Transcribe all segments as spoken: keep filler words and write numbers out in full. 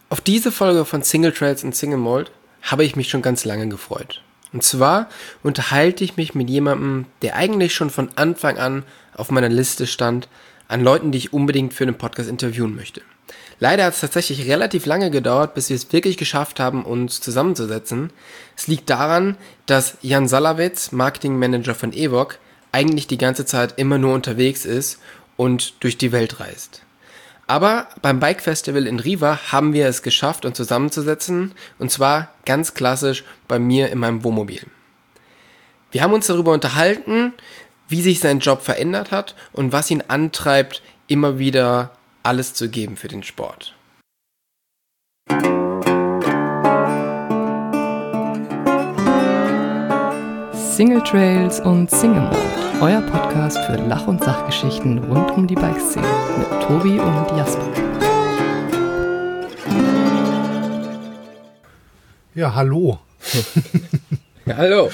Auf diese Folge von Single Trails und Single Mold habe ich mich schon ganz lange gefreut. Und zwar unterhalte ich mich mit jemandem, der eigentlich schon von Anfang an auf meiner Liste stand, an Leuten, die ich unbedingt für einen Podcast interviewen möchte. Leider hat es tatsächlich relativ lange gedauert, bis wir es wirklich geschafft haben, uns zusammenzusetzen. Es liegt daran, dass Jan Salawitz, Marketingmanager von Evoc, eigentlich die ganze Zeit immer nur unterwegs ist und durch die Welt reist. Aber beim Bike Festival in Riva haben wir es geschafft, uns zusammenzusetzen, und zwar ganz klassisch bei mir in meinem Wohnmobil. Wir haben uns darüber unterhalten, wie sich sein Job verändert hat und was ihn antreibt, immer wieder alles zu geben für den Sport. Single Trails und Single Mold, euer Podcast für Lach- und Sachgeschichten rund um die Bikeszene mit Tobi und Jasper. Ja, hallo. Ja, hallo.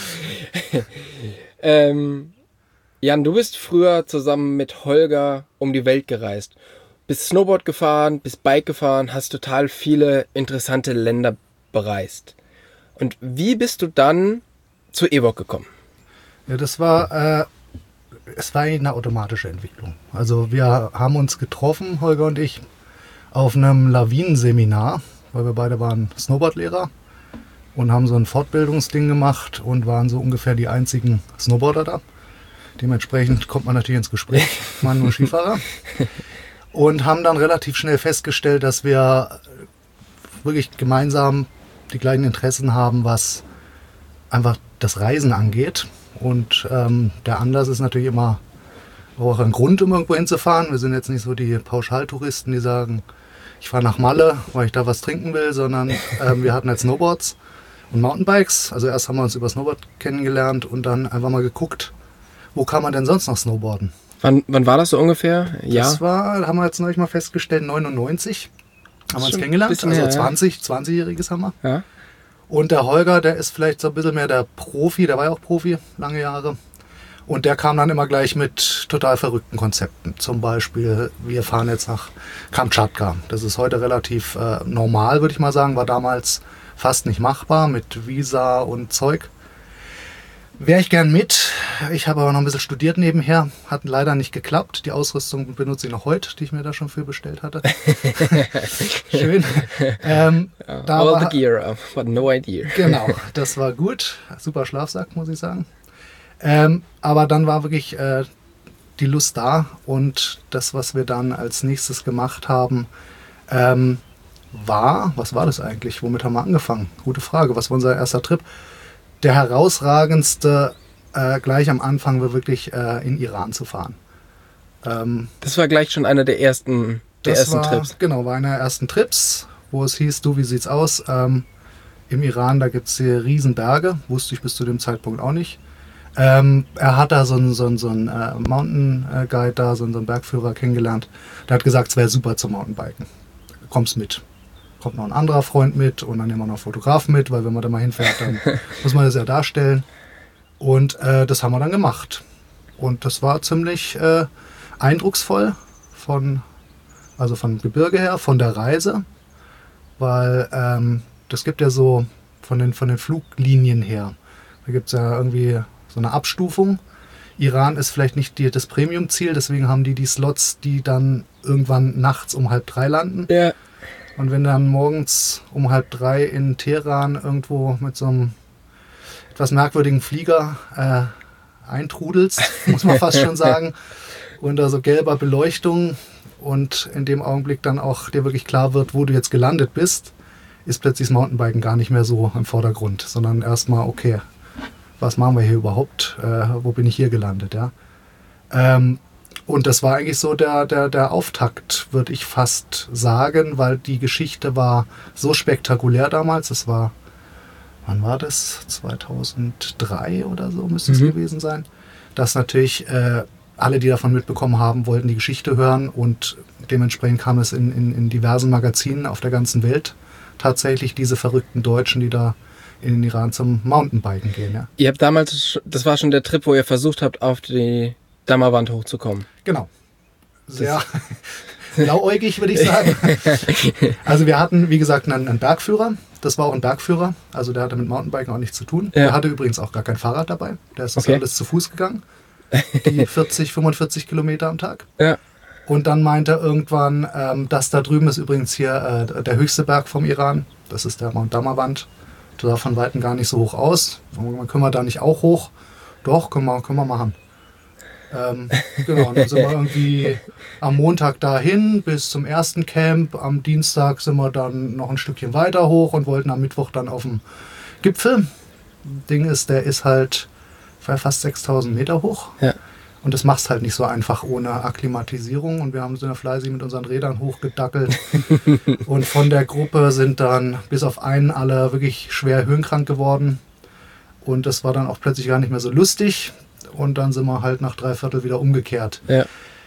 ähm, Jan, du bist früher zusammen mit Holger um die Welt gereist. Bist Snowboard gefahren, bist Bike gefahren, hast total viele interessante Länder bereist. Und wie bist du dann zu Evoc gekommen? Ja, das war, äh, es war eine automatische Entwicklung. Also wir haben uns getroffen, Holger und ich, auf einem Lawinenseminar, weil wir beide waren Snowboardlehrer und haben so ein Fortbildungsding gemacht und waren so ungefähr die einzigen Snowboarder da. Dementsprechend kommt man natürlich ins Gespräch, waren nur Skifahrer. Und haben dann relativ schnell festgestellt, dass wir wirklich gemeinsam die gleichen Interessen haben, was einfach das Reisen angeht. Und ähm, der Anlass ist natürlich immer auch ein Grund, um irgendwo hinzufahren. Wir sind jetzt nicht so die Pauschaltouristen, die sagen, ich fahre nach Malle, weil ich da was trinken will, sondern ähm, wir hatten halt Snowboards und Mountainbikes. Also erst haben wir uns über Snowboard kennengelernt und dann einfach mal geguckt, wo kann man denn sonst noch snowboarden? Wann, wann war das so ungefähr? Ja. Das war, haben wir jetzt neulich mal festgestellt, neunundneunzig haben wir uns kennengelernt. Also her, zwanzig, ja. zwanzigjähriges haben wir. Ja. Und der Holger, der ist vielleicht so ein bisschen mehr der Profi, der war ja auch Profi, lange Jahre. Und der kam dann immer gleich mit total verrückten Konzepten. Zum Beispiel, wir fahren jetzt nach Kamtschatka. Das ist heute relativ äh, normal, würde ich mal sagen, war damals fast nicht machbar mit Visa und Zeug. Wäre ich gern mit. Ich habe aber noch ein bisschen studiert nebenher. Hat leider nicht geklappt. Die Ausrüstung benutze ich noch heute, die ich mir da schon für bestellt hatte. Schön. Ähm, yeah, da all war, the gear, but no idea. Genau, das war gut. Super Schlafsack, muss ich sagen. Ähm, aber dann war wirklich äh, die Lust da. Und das, was wir dann als nächstes gemacht haben, ähm, war, was war das eigentlich? Womit haben wir angefangen? Gute Frage. Was war unser erster Trip? Der herausragendste äh, gleich am Anfang war wirklich äh, in Iran zu fahren. Ähm, das war gleich schon einer der ersten, der ersten war, Trips. Genau, war einer der ersten Trips, wo es hieß, du, wie sieht's aus? Ähm, Im Iran, da gibt es hier Riesenberge, wusste ich bis zu dem Zeitpunkt auch nicht. Ähm, er hat da so einen, so einen, so einen äh, Mountain Guide da, so einen, so einen Bergführer kennengelernt. Der hat gesagt, es wäre super zum Mountainbiken. Kommst mit. Kommt noch ein anderer Freund mit und dann nehmen wir noch einen Fotografen mit, weil wenn man da mal hinfährt, dann muss man das ja darstellen. Und äh, das haben wir dann gemacht. Und das war ziemlich äh, eindrucksvoll von, also von Gebirge her, von der Reise, weil ähm, das gibt ja so von den, von den Fluglinien her, da gibt es ja irgendwie so eine Abstufung. Iran ist vielleicht nicht die, das Premium-Ziel, deswegen haben die die Slots, die dann irgendwann nachts um halb drei landen. Ja. Und wenn du dann morgens um halb drei in Teheran irgendwo mit so einem etwas merkwürdigen Flieger äh, eintrudelst, muss man fast schon sagen, unter so gelber Beleuchtung und in dem Augenblick dann auch dir wirklich klar wird, wo du jetzt gelandet bist, ist plötzlich das Mountainbiken gar nicht mehr so im Vordergrund, sondern erstmal, okay, was machen wir hier überhaupt? Äh, wo bin ich hier gelandet? Ja? Ähm, Und das war eigentlich so der, der, der Auftakt, würde ich fast sagen, weil die Geschichte war so spektakulär damals. Es war, wann war das? zweitausenddrei oder so müsste es mhm. gewesen sein. Dass natürlich äh, alle, die davon mitbekommen haben, wollten die Geschichte hören und dementsprechend kam es in, in, in diversen Magazinen auf der ganzen Welt tatsächlich diese verrückten Deutschen, die da in den Iran zum Mountainbiken gehen. Ja. Ihr habt damals, das war schon der Trip, wo ihr versucht habt, auf die Dammerwand hochzukommen. Genau. Sehr, blauäugig, würde ich sagen. Also wir hatten, wie gesagt, einen, einen Bergführer. Das war auch ein Bergführer. Also der hatte mit Mountainbiken auch nichts zu tun. Ja. Der hatte übrigens auch gar kein Fahrrad dabei. Der ist das Okay. alles zu Fuß gegangen. Die vierzig, fünfundvierzig Kilometer am Tag. Ja. Und dann meinte er irgendwann, ähm, das da drüben ist übrigens hier äh, der höchste Berg vom Iran. Das ist der Mount Damavand. Der sah von Weitem gar nicht so hoch aus. Können wir da nicht auch hoch? Doch, können wir, können wir machen. Ähm, genau, und dann sind wir irgendwie am Montag dahin bis zum ersten Camp. Am Dienstag sind wir dann noch ein Stückchen weiter hoch und wollten am Mittwoch dann auf dem Gipfel. Ding ist, der ist halt fast sechstausend Meter hoch. Ja. Und das machst halt nicht so einfach ohne Akklimatisierung. Und wir haben so fleißig mit unseren Rädern hochgedackelt. Und von der Gruppe sind dann bis auf einen alle wirklich schwer höhenkrank geworden. Und das war dann auch plötzlich gar nicht mehr so lustig. Und dann sind wir halt nach drei Viertel wieder umgekehrt. Ja.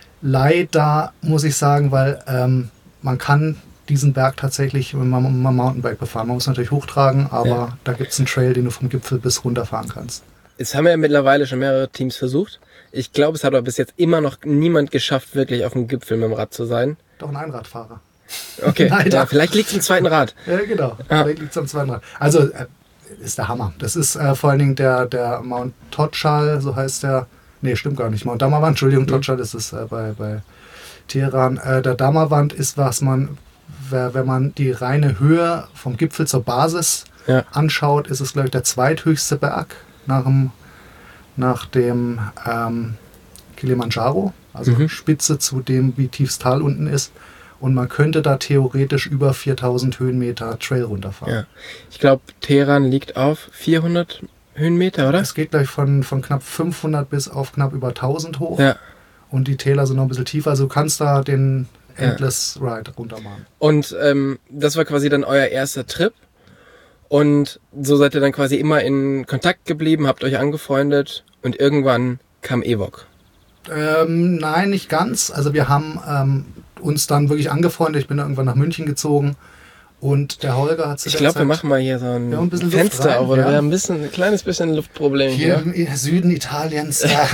Leider muss ich sagen, weil ähm, man kann diesen Berg tatsächlich mit einem Mountainbike befahren. Man muss natürlich hochtragen, aber Ja. da gibt es einen Trail, den du vom Gipfel bis runterfahren kannst. Es haben ja mittlerweile schon mehrere Teams versucht. Ich glaube, es hat aber bis jetzt immer noch niemand geschafft, wirklich auf dem Gipfel mit dem Rad zu sein. Doch ein Einradfahrer. Okay, Leider. ja, vielleicht liegt es im zweiten Rad. Ja, genau. Ja. Vielleicht liegt es am zweiten Rad. Also, äh, ist der Hammer. Das ist äh, vor allen Dingen der, der Mount Todschal, so heißt der. Nee, stimmt gar nicht. Mount Damavand, Entschuldigung, Todschal ist es äh, bei, bei Teheran. Äh, der Damavand ist, was man, wenn man die reine Höhe vom Gipfel zur Basis Ja. anschaut, ist es, glaube ich, der zweithöchste Berg nach dem, nach dem ähm, Kilimanjaro. Also Mhm. Spitze zu dem, wie tief das Tal unten ist. Und man könnte da theoretisch über viertausend Höhenmeter Trail runterfahren. Ja. Ich glaube, Teheran liegt auf vierhundert Höhenmeter, oder? Es geht gleich von, von knapp fünfhundert bis auf knapp über tausend hoch. Ja. Und die Täler sind noch ein bisschen tiefer. Also du kannst da den Ja. Endless Ride runter machen. Und ähm, das war quasi dann euer erster Trip. Und so seid ihr dann quasi immer in Kontakt geblieben, habt euch angefreundet und irgendwann kam Evok. Ähm, nein, nicht ganz. Also wir haben ähm, uns dann wirklich angefreundet. Ich bin dann irgendwann nach München gezogen. Und der Holger hat zu Ich der glaube, wir Zeit machen mal hier so ein, Ja, ein bisschen Luft Fenster rein, auf, oder? ja. Wir haben ein, bisschen, ein kleines bisschen Luftproblem hier hier. im Süden Italiens. Da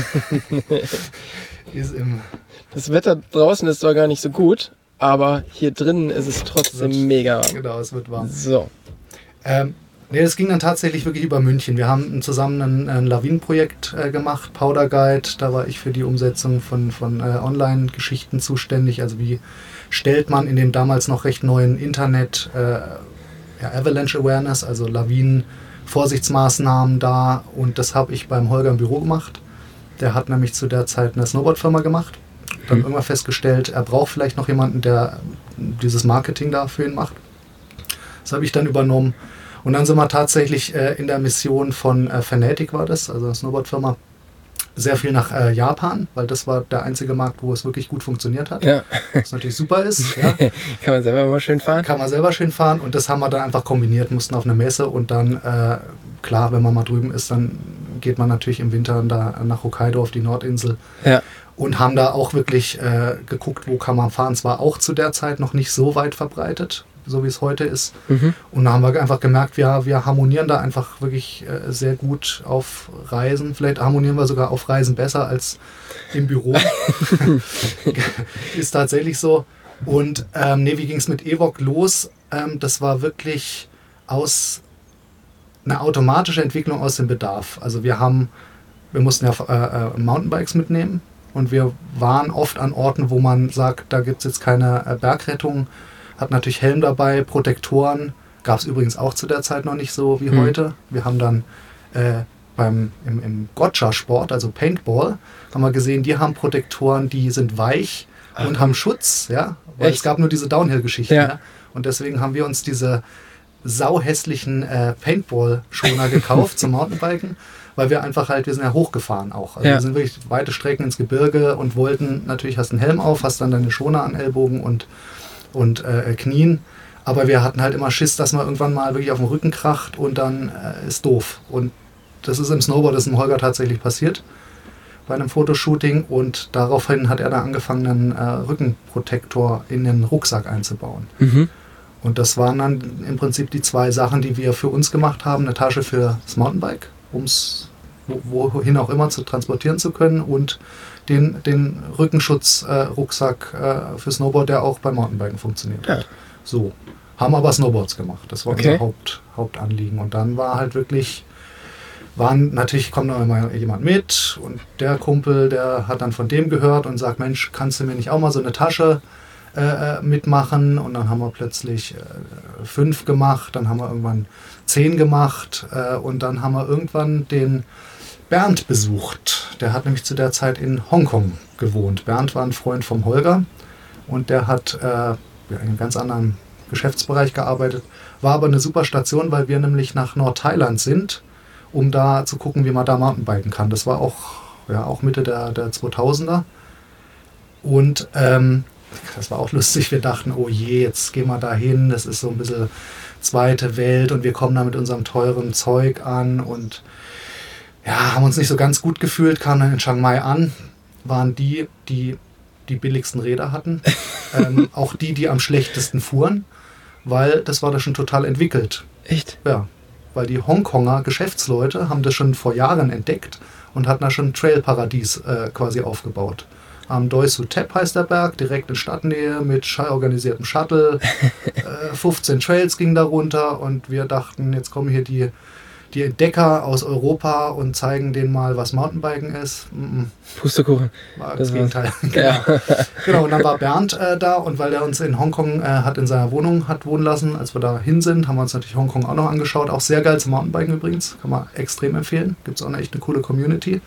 ist im Das Wetter draußen ist zwar gar nicht so gut, aber hier drinnen ist es trotzdem Wird- mega warm. Genau, es wird warm. So. Ähm, nee, das ging dann tatsächlich wirklich über München. Wir haben zusammen ein, ein Lawinenprojekt äh, gemacht, Powder Guide. Da war ich für die Umsetzung von, von äh, Online-Geschichten zuständig. Also wie stellt man in dem damals noch recht neuen Internet äh, ja, Avalanche Awareness, also Lawinen-Vorsichtsmaßnahmen dar. Und das habe ich beim Holger im Büro gemacht. Der hat nämlich zu der Zeit eine Snowboard-Firma gemacht. Dann Mhm. irgendwann festgestellt, er braucht vielleicht noch jemanden, der dieses Marketing da für ihn macht. Das habe ich dann übernommen. Und dann sind wir tatsächlich äh, in der Mission von äh, Fanatic war das, also eine Snowboard-Firma, sehr viel nach äh, Japan, weil das war der einzige Markt, wo es wirklich gut funktioniert hat. Ja, Was natürlich super ist. Ja. kann man selber mal schön fahren. Kann man selber schön fahren und das haben wir dann einfach kombiniert, mussten auf eine Messe und dann, äh, klar, wenn man mal drüben ist, dann geht man natürlich im Winter da nach Hokkaido auf die Nordinsel Ja, und haben da auch wirklich äh, geguckt, wo kann man fahren. Es war auch zu der Zeit noch nicht so weit verbreitet, so wie es heute ist. mhm. Und da haben wir einfach gemerkt, wir, wir harmonieren da einfach wirklich äh, sehr gut auf Reisen. Vielleicht harmonieren wir sogar auf Reisen besser als im Büro. Ist tatsächlich so. Und ähm, nee, wie ging es mit Evok los? Ähm, das war wirklich aus eine automatische Entwicklung aus dem Bedarf. Also wir haben, wir mussten ja äh, äh, Mountainbikes mitnehmen und wir waren oft an Orten, wo man sagt, da gibt es jetzt keine äh, Bergrettung. Hat natürlich Helm dabei, Protektoren. Gab es übrigens auch zu der Zeit noch nicht so wie Hm. heute. Wir haben dann äh, beim, im, im Gotcha-Sport, also Paintball, haben wir gesehen, die haben Protektoren, die sind weich und haben Schutz. Ja? Weil Echt? es gab nur diese Downhill-Geschichten. Ja. Ja? Und deswegen haben wir uns diese sauhässlichen äh, Paintball-Schoner gekauft zum Mountainbiken, weil wir einfach halt, wir sind ja hochgefahren auch. Also Ja. wir sind wirklich weite Strecken ins Gebirge und wollten, natürlich hast du einen Helm auf, hast dann deine Schoner an Ellbogen und und äh, Knien. Aber wir hatten halt immer Schiss, dass man irgendwann mal wirklich auf den Rücken kracht und dann äh, ist doof. Und das ist im Snowboard, das ist dem Holger tatsächlich passiert bei einem Fotoshooting und daraufhin hat er dann angefangen, einen äh, Rückenprotektor in den Rucksack einzubauen. Mhm. Und das waren dann im Prinzip die zwei Sachen, die wir für uns gemacht haben. Eine Tasche für das Mountainbike, um es wo, wohin auch immer zu transportieren zu können und den, den Rückenschutz-Rucksack äh, für Snowboard, der auch beim Mountainbiken funktioniert. Ja. So, haben aber Snowboards gemacht. Das war Okay. unser Haupt, Hauptanliegen. Und dann war halt wirklich, waren natürlich kommt noch immer jemand mit und der Kumpel, der hat dann von dem gehört und sagt, Mensch, kannst du mir nicht auch mal so eine Tasche äh, mitmachen? Und dann haben wir plötzlich äh, fünf gemacht, dann haben wir irgendwann zehn gemacht äh, und dann haben wir irgendwann den Bernd besucht. Der hat nämlich zu der Zeit in Hongkong gewohnt. Bernd war ein Freund vom Holger und der hat äh, in einem ganz anderen Geschäftsbereich gearbeitet, war aber eine super Station, weil wir nämlich nach Nordthailand sind, um da zu gucken, wie man da Mountainbiken kann. Das war auch, ja, auch Mitte der, der zweitausender. Und ähm, das war auch lustig. Wir dachten, oh je, jetzt gehen wir da hin. Das ist so ein bisschen zweite Welt und wir kommen da mit unserem teuren Zeug an und ja, haben uns nicht so ganz gut gefühlt, kamen dann in Chiang Mai an, waren die, die die billigsten Räder hatten. ähm, auch die, die am schlechtesten fuhren, weil das war da schon total entwickelt. Echt? Ja, weil die Hongkonger Geschäftsleute haben das schon vor Jahren entdeckt und hatten da schon ein Trailparadies äh, quasi aufgebaut. Am Doi Su Thep heißt der Berg, direkt in Stadtnähe mit organisiertem Shuttle. äh, fünfzehn Trails gingen da runter und wir dachten, jetzt kommen hier die, die Entdecker aus Europa und zeigen denen mal, was Mountainbiken ist. Mm-mm. Pustekuchen. War Das das Gegenteil. war's. genau. Ja. genau, und dann war Bernd äh, da und weil er uns in Hongkong äh, hat in seiner Wohnung hat wohnen lassen, als wir da hin sind, haben wir uns natürlich Hongkong auch noch angeschaut. Auch sehr geil zum Mountainbiken übrigens, kann man extrem empfehlen. Gibt es auch eine echt eine coole Community.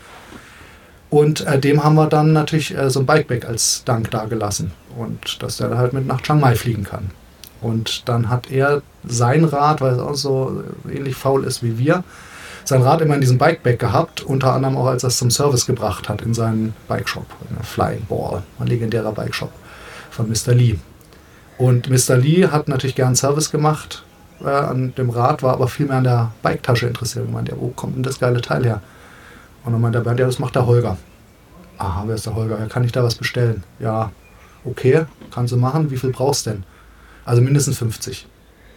Und äh, dem haben wir dann natürlich äh, so ein Bikeback als Dank dagelassen und dass der da halt mit nach Chiang Mai fliegen kann. Und dann hat er sein Rad, weil es auch so ähnlich faul ist wie wir, sein Rad immer in diesem Bikeback gehabt, unter anderem auch als er es zum Service gebracht hat in seinen Bikeshop, in der Flying Ball, ein legendärer Bikeshop von Mister Lee. Und Mister Lee hat natürlich gern Service gemacht äh, an dem Rad, war aber viel mehr an der Biketasche interessiert. Ich meinte, ja, wo kommt denn das geile Teil her? Und dann meinte der Bernd, ja, das macht der Holger. Aha, wer ist der Holger? Ja, kann ich da was bestellen? Ja, okay, kannst du machen. Wie viel brauchst du denn? Also mindestens fünfzig.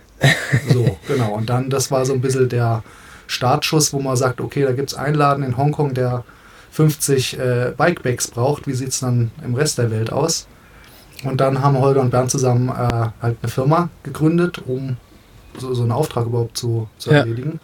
So, genau. Und dann, das war so ein bisschen der Startschuss, wo man sagt, okay, da gibt es einen Laden in Hongkong, der fünfzig äh, Bikebacks braucht. Wie sieht es dann im Rest der Welt aus? Und dann haben Holger und Bernd zusammen äh, halt eine Firma gegründet, um so, so einen Auftrag überhaupt zu, zu Ja. erledigen.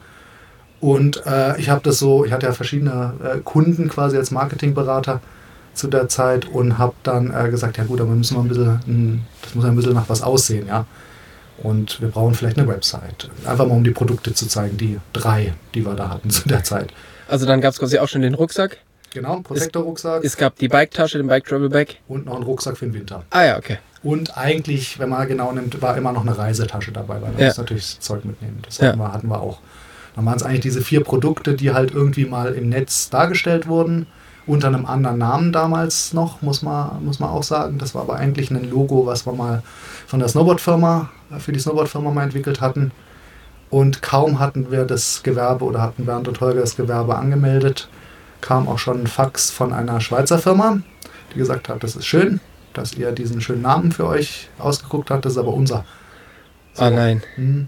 Und äh, ich habe das so, ich hatte ja verschiedene äh, Kunden quasi als Marketingberater zu der Zeit und habe dann äh, gesagt, ja gut, aber müssen wir ein bisschen, mh, das muss ja ein bisschen nach was aussehen, ja. Und wir brauchen vielleicht eine Website. Einfach mal, um die Produkte zu zeigen, die drei, die wir da hatten zu der Zeit. Also dann gab es quasi auch schon den Rucksack. Genau, Protector-Rucksack Es gab die Biketasche, den Bike Travel Bag. und noch einen Rucksack für den Winter. Ah ja, okay. Und eigentlich, wenn man genau nimmt, war immer noch eine Reisetasche dabei, weil man Ja. muss natürlich das Zeug mitnehmen. Das Ja. hatten, wir, hatten wir auch. Dann waren es eigentlich diese vier Produkte, die halt irgendwie mal im Netz dargestellt wurden, unter einem anderen Namen damals noch, muss man, muss man auch sagen. Das war aber eigentlich ein Logo, was wir mal von der Snowboard-Firma, für die Snowboard-Firma mal entwickelt hatten. Und kaum hatten wir das Gewerbe oder hatten Bernd und Holger das Gewerbe angemeldet, kam auch schon ein Fax von einer Schweizer Firma, die gesagt hat, das ist schön, dass ihr diesen schönen Namen für euch ausgeguckt habt, das ist aber unser. Ah nein. Hm.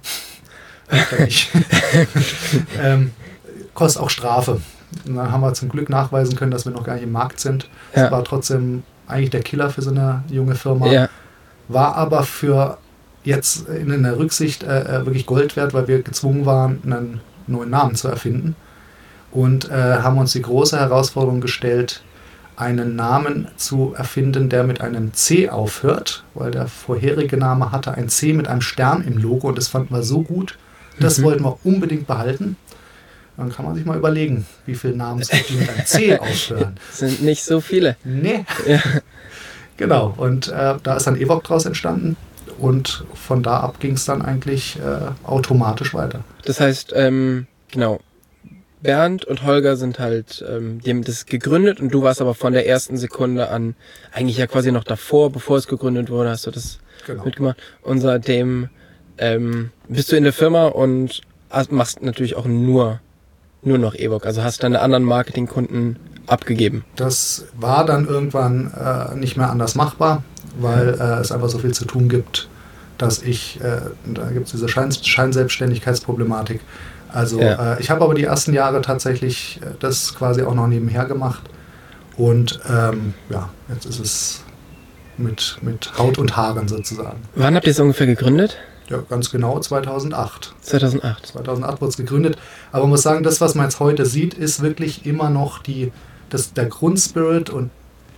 Ich. ähm, kostet auch Strafe. Und dann haben wir zum Glück nachweisen können, dass wir noch gar nicht im Markt sind. Das Ja. war trotzdem eigentlich der Killer für so eine junge Firma. Ja. War aber für jetzt in der Rücksicht äh, wirklich Gold wert, weil wir gezwungen waren, einen neuen Namen zu erfinden. Und äh, haben uns die große Herausforderung gestellt, einen Namen zu erfinden, der mit einem C aufhört, weil der vorherige Name hatte ein C mit einem Stern im Logo und das fanden wir so gut. Das Mhm. wollten wir unbedingt behalten. Dann kann man sich mal überlegen, wie viele Namen es gibt, die mit einem C aufhören. Das sind nicht so viele. Nee. Ja. Genau, und äh, da ist dann Evoque draus entstanden und von da ab ging es dann eigentlich äh, automatisch weiter. Das heißt, ähm, genau, Bernd und Holger sind halt, ähm, die haben das gegründet und du warst aber von der ersten Sekunde an, eigentlich ja quasi noch davor, bevor es gegründet wurde, hast du das Genau. mitgemacht. Und seitdem ähm, bist du in der Firma und hast, machst natürlich auch nur, nur noch Evoque, also hast deine anderen Marketingkunden abgegeben. Das war dann irgendwann äh, nicht mehr anders machbar, weil äh, es einfach so viel zu tun gibt, dass ich, äh, da gibt es diese Schein Scheinselbstständigkeitsproblematik. Also Ja. äh, ich habe aber die ersten Jahre tatsächlich äh, das quasi auch noch nebenher gemacht Und ähm, ja, jetzt ist es mit, mit Haut und Haaren sozusagen. Wann habt ihr es ungefähr gegründet? Ja, ganz genau zweitausendacht. zweitausendacht. zweitausendacht wurde es gegründet. Aber man muss sagen, das, was man jetzt heute sieht, ist wirklich immer noch die, das, der Grundspirit und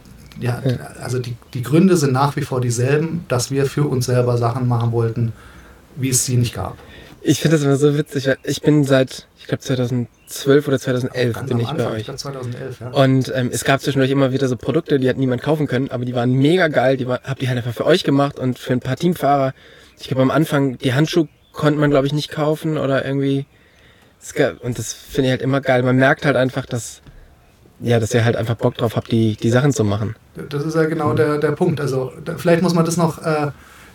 ja, ja. also die, die Gründe sind nach wie vor dieselben, dass wir für uns selber Sachen machen wollten, wie es sie nicht gab. Ich finde das immer so witzig, weil ich bin seit, ich glaube zweitausendzwölf oder zweitausendelf Ganz bin ich Anfang, bei euch. Ich glaube zweitausendelf, ja. Und ähm, es gab zwischendurch immer wieder so Produkte, die hat niemand kaufen können, aber die waren mega geil, die war, habt ihr halt einfach für euch gemacht und für ein paar Teamfahrer. Ich glaube am Anfang, die Handschuhe konnte man glaube ich nicht kaufen oder irgendwie. Es gab, und das finde ich halt immer geil. Man merkt halt einfach, dass, ja, dass ihr halt einfach Bock drauf habt, die, die Sachen zu machen. Das ist ja genau der, der Punkt. Also da, vielleicht muss man das noch äh,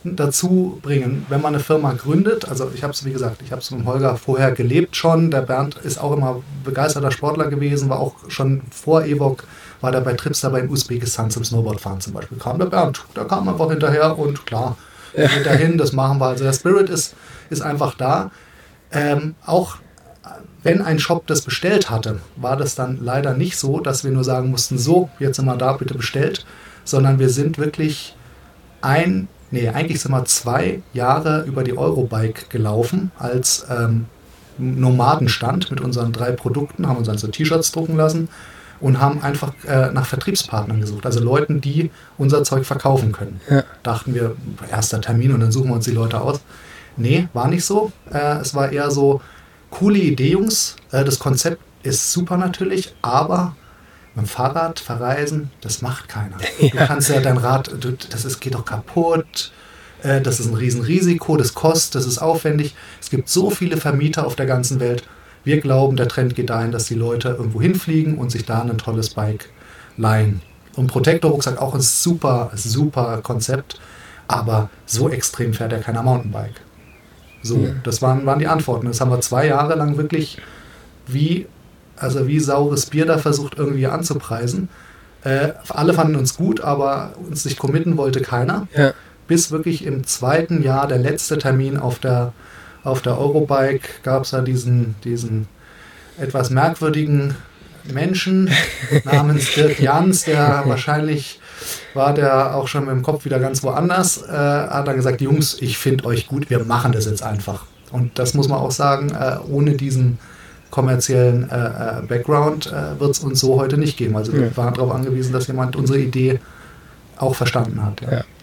dazu bringen, wenn man eine Firma gründet. Also ich habe es, wie gesagt, ich habe es mit Holger vorher gelebt schon. Der Bernd ist auch immer begeisterter Sportler gewesen, war auch schon vor Evoc, war der bei Trips dabei in Usbekistan zum Snowboardfahren zum Beispiel. Kam der Bernd, der kam einfach hinterher und klar, ja. Geht dahin, das machen wir. Also der Spirit ist, ist einfach da. Ähm, auch wenn ein Shop das bestellt hatte, war das dann leider nicht so, dass wir nur sagen mussten, so, jetzt sind wir da, bitte bestellt, sondern wir sind wirklich ein, nee, eigentlich sind wir zwei Jahre über die Eurobike gelaufen als ähm, Nomadenstand mit unseren drei Produkten, haben uns dann so T-Shirts drucken lassen und haben einfach äh, nach Vertriebspartnern gesucht, also Leuten, die unser Zeug verkaufen können. Ja. Dachten wir, erster Termin und dann suchen wir uns die Leute aus. Nee, war nicht so. Äh, es war eher so, coole Idee, Jungs. Äh, das Konzept ist super natürlich, aber mit dem Fahrrad verreisen, das macht keiner. Ja. Du kannst ja dein Rad, du, das ist, geht doch kaputt, äh, das ist ein Riesenrisiko, das kostet, das ist aufwendig. Es gibt so viele Vermieter auf der ganzen Welt. Wir glauben, der Trend geht dahin, dass die Leute irgendwo hinfliegen und sich da ein tolles Bike leihen. Und Protector-Rucksack auch ein super, super Konzept, aber so extrem fährt ja keiner Mountainbike. So, ja. Das waren, waren die Antworten. Das haben wir zwei Jahre lang wirklich wie, also wie saures Bier da versucht irgendwie anzupreisen. Äh, alle fanden uns gut, aber uns nicht committen wollte keiner. Ja. Bis wirklich im zweiten Jahr, der letzte Termin auf der Auf der Eurobike gab es ja diesen, diesen etwas merkwürdigen Menschen namens Dirk Jans, der wahrscheinlich war der auch schon mit dem Kopf wieder ganz woanders, äh, hat dann gesagt, Jungs, ich finde euch gut, wir machen das jetzt einfach. Und das muss man auch sagen, äh, ohne diesen kommerziellen äh, Background äh, wird es uns so heute nicht geben. Also wir waren darauf angewiesen, dass jemand unsere Idee auch verstanden hat. Ja. Ja.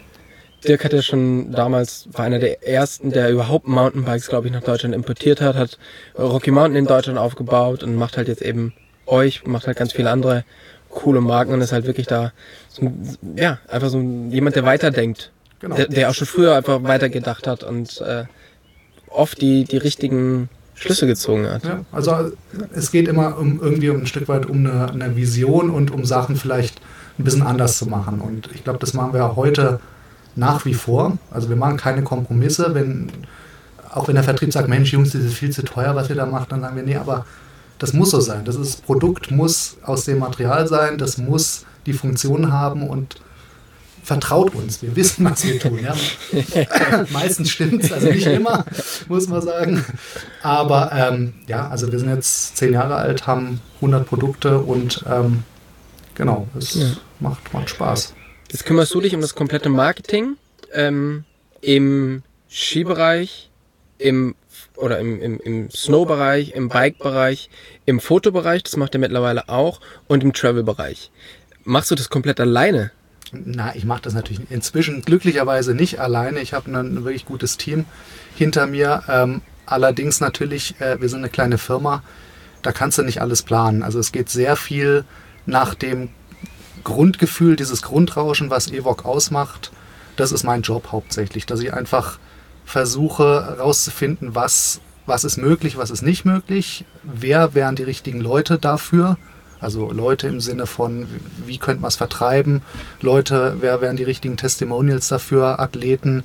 Dirk hat ja schon damals, war einer der ersten, der überhaupt Mountainbikes, glaube ich, nach Deutschland importiert hat, hat Rocky Mountain in Deutschland aufgebaut und macht halt jetzt eben euch, macht halt ganz viele andere coole Marken und ist halt wirklich da, so, ja, einfach so jemand, der weiterdenkt. Genau. Der, der auch schon früher einfach weitergedacht hat und äh, oft die, die richtigen Schlüsse gezogen hat. Ja, also es geht immer um irgendwie um ein Stück weit um eine, eine Vision und um Sachen vielleicht ein bisschen anders zu machen. Und ich glaube, das machen wir heute nach wie vor. Also wir machen keine Kompromisse. Wenn, auch wenn der Vertrieb sagt, Mensch, Jungs, das ist viel zu teuer, was ihr da macht, dann sagen wir, nee, aber das muss so sein. Das, ist, das Produkt muss aus dem Material sein, das muss die Funktion haben und vertraut uns. Wir wissen, was wir tun. Ja? Meistens stimmt es, also nicht immer, muss man sagen. Aber ähm, ja, also wir sind jetzt zehn Jahre alt, haben hundert Produkte und ähm, genau, es ja. macht, macht Spaß. Jetzt kümmerst du dich um das komplette Marketing ähm, im Skibereich, im oder im, im, im Snow-Bereich, im Bike-Bereich, im Fotobereich, das macht ihr mittlerweile auch, und im Travel-Bereich. Machst du das komplett alleine? Na, ich mache das natürlich inzwischen glücklicherweise nicht alleine. Ich habe ein wirklich gutes Team hinter mir. Ähm, allerdings natürlich, äh, wir sind eine kleine Firma, da kannst du nicht alles planen. Also es geht sehr viel nach dem Grundgefühl, dieses Grundrauschen, was Evoc ausmacht. Das ist mein Job hauptsächlich, dass ich einfach versuche herauszufinden, was, was ist möglich, was ist nicht möglich, wer wären die richtigen Leute dafür. Also Leute im Sinne von, wie könnte man es vertreiben, Leute, wer wären die richtigen Testimonials dafür, Athleten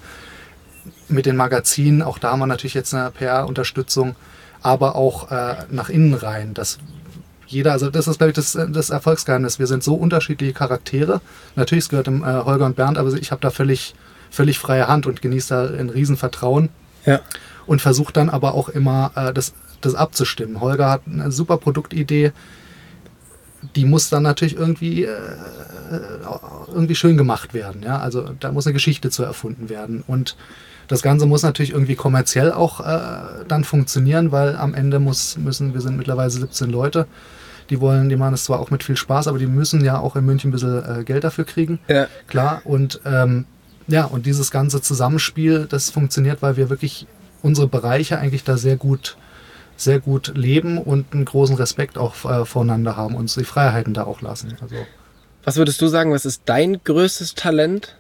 mit den Magazinen, auch da haben wir natürlich jetzt eine P R-Unterstützung, aber auch äh, nach innen rein, dass jeder, also das ist glaube ich das, das Erfolgsgeheimnis, wir sind so unterschiedliche Charaktere, natürlich es gehört dem äh, Holger und Bernd, aber ich habe da völlig, völlig freie Hand und genieße da ein Riesenvertrauen ja. und versuche dann aber auch immer äh, das, das abzustimmen. Holger hat eine super Produktidee, die muss dann natürlich irgendwie, äh, irgendwie schön gemacht werden. Ja? Also da muss eine Geschichte zu erfunden werden. Und das Ganze muss natürlich irgendwie kommerziell auch äh, dann funktionieren, weil am Ende muss, müssen, wir sind mittlerweile siebzehn Leute, die wollen, die machen es zwar auch mit viel Spaß, aber die müssen ja auch in München ein bisschen äh, Geld dafür kriegen. Ja. Klar. Und ähm, ja, und dieses ganze Zusammenspiel, das funktioniert, weil wir wirklich unsere Bereiche eigentlich da sehr gut sehr gut leben und einen großen Respekt auch äh, voneinander haben und uns die Freiheiten da auch lassen. Also, was würdest du sagen, was ist dein größtes Talent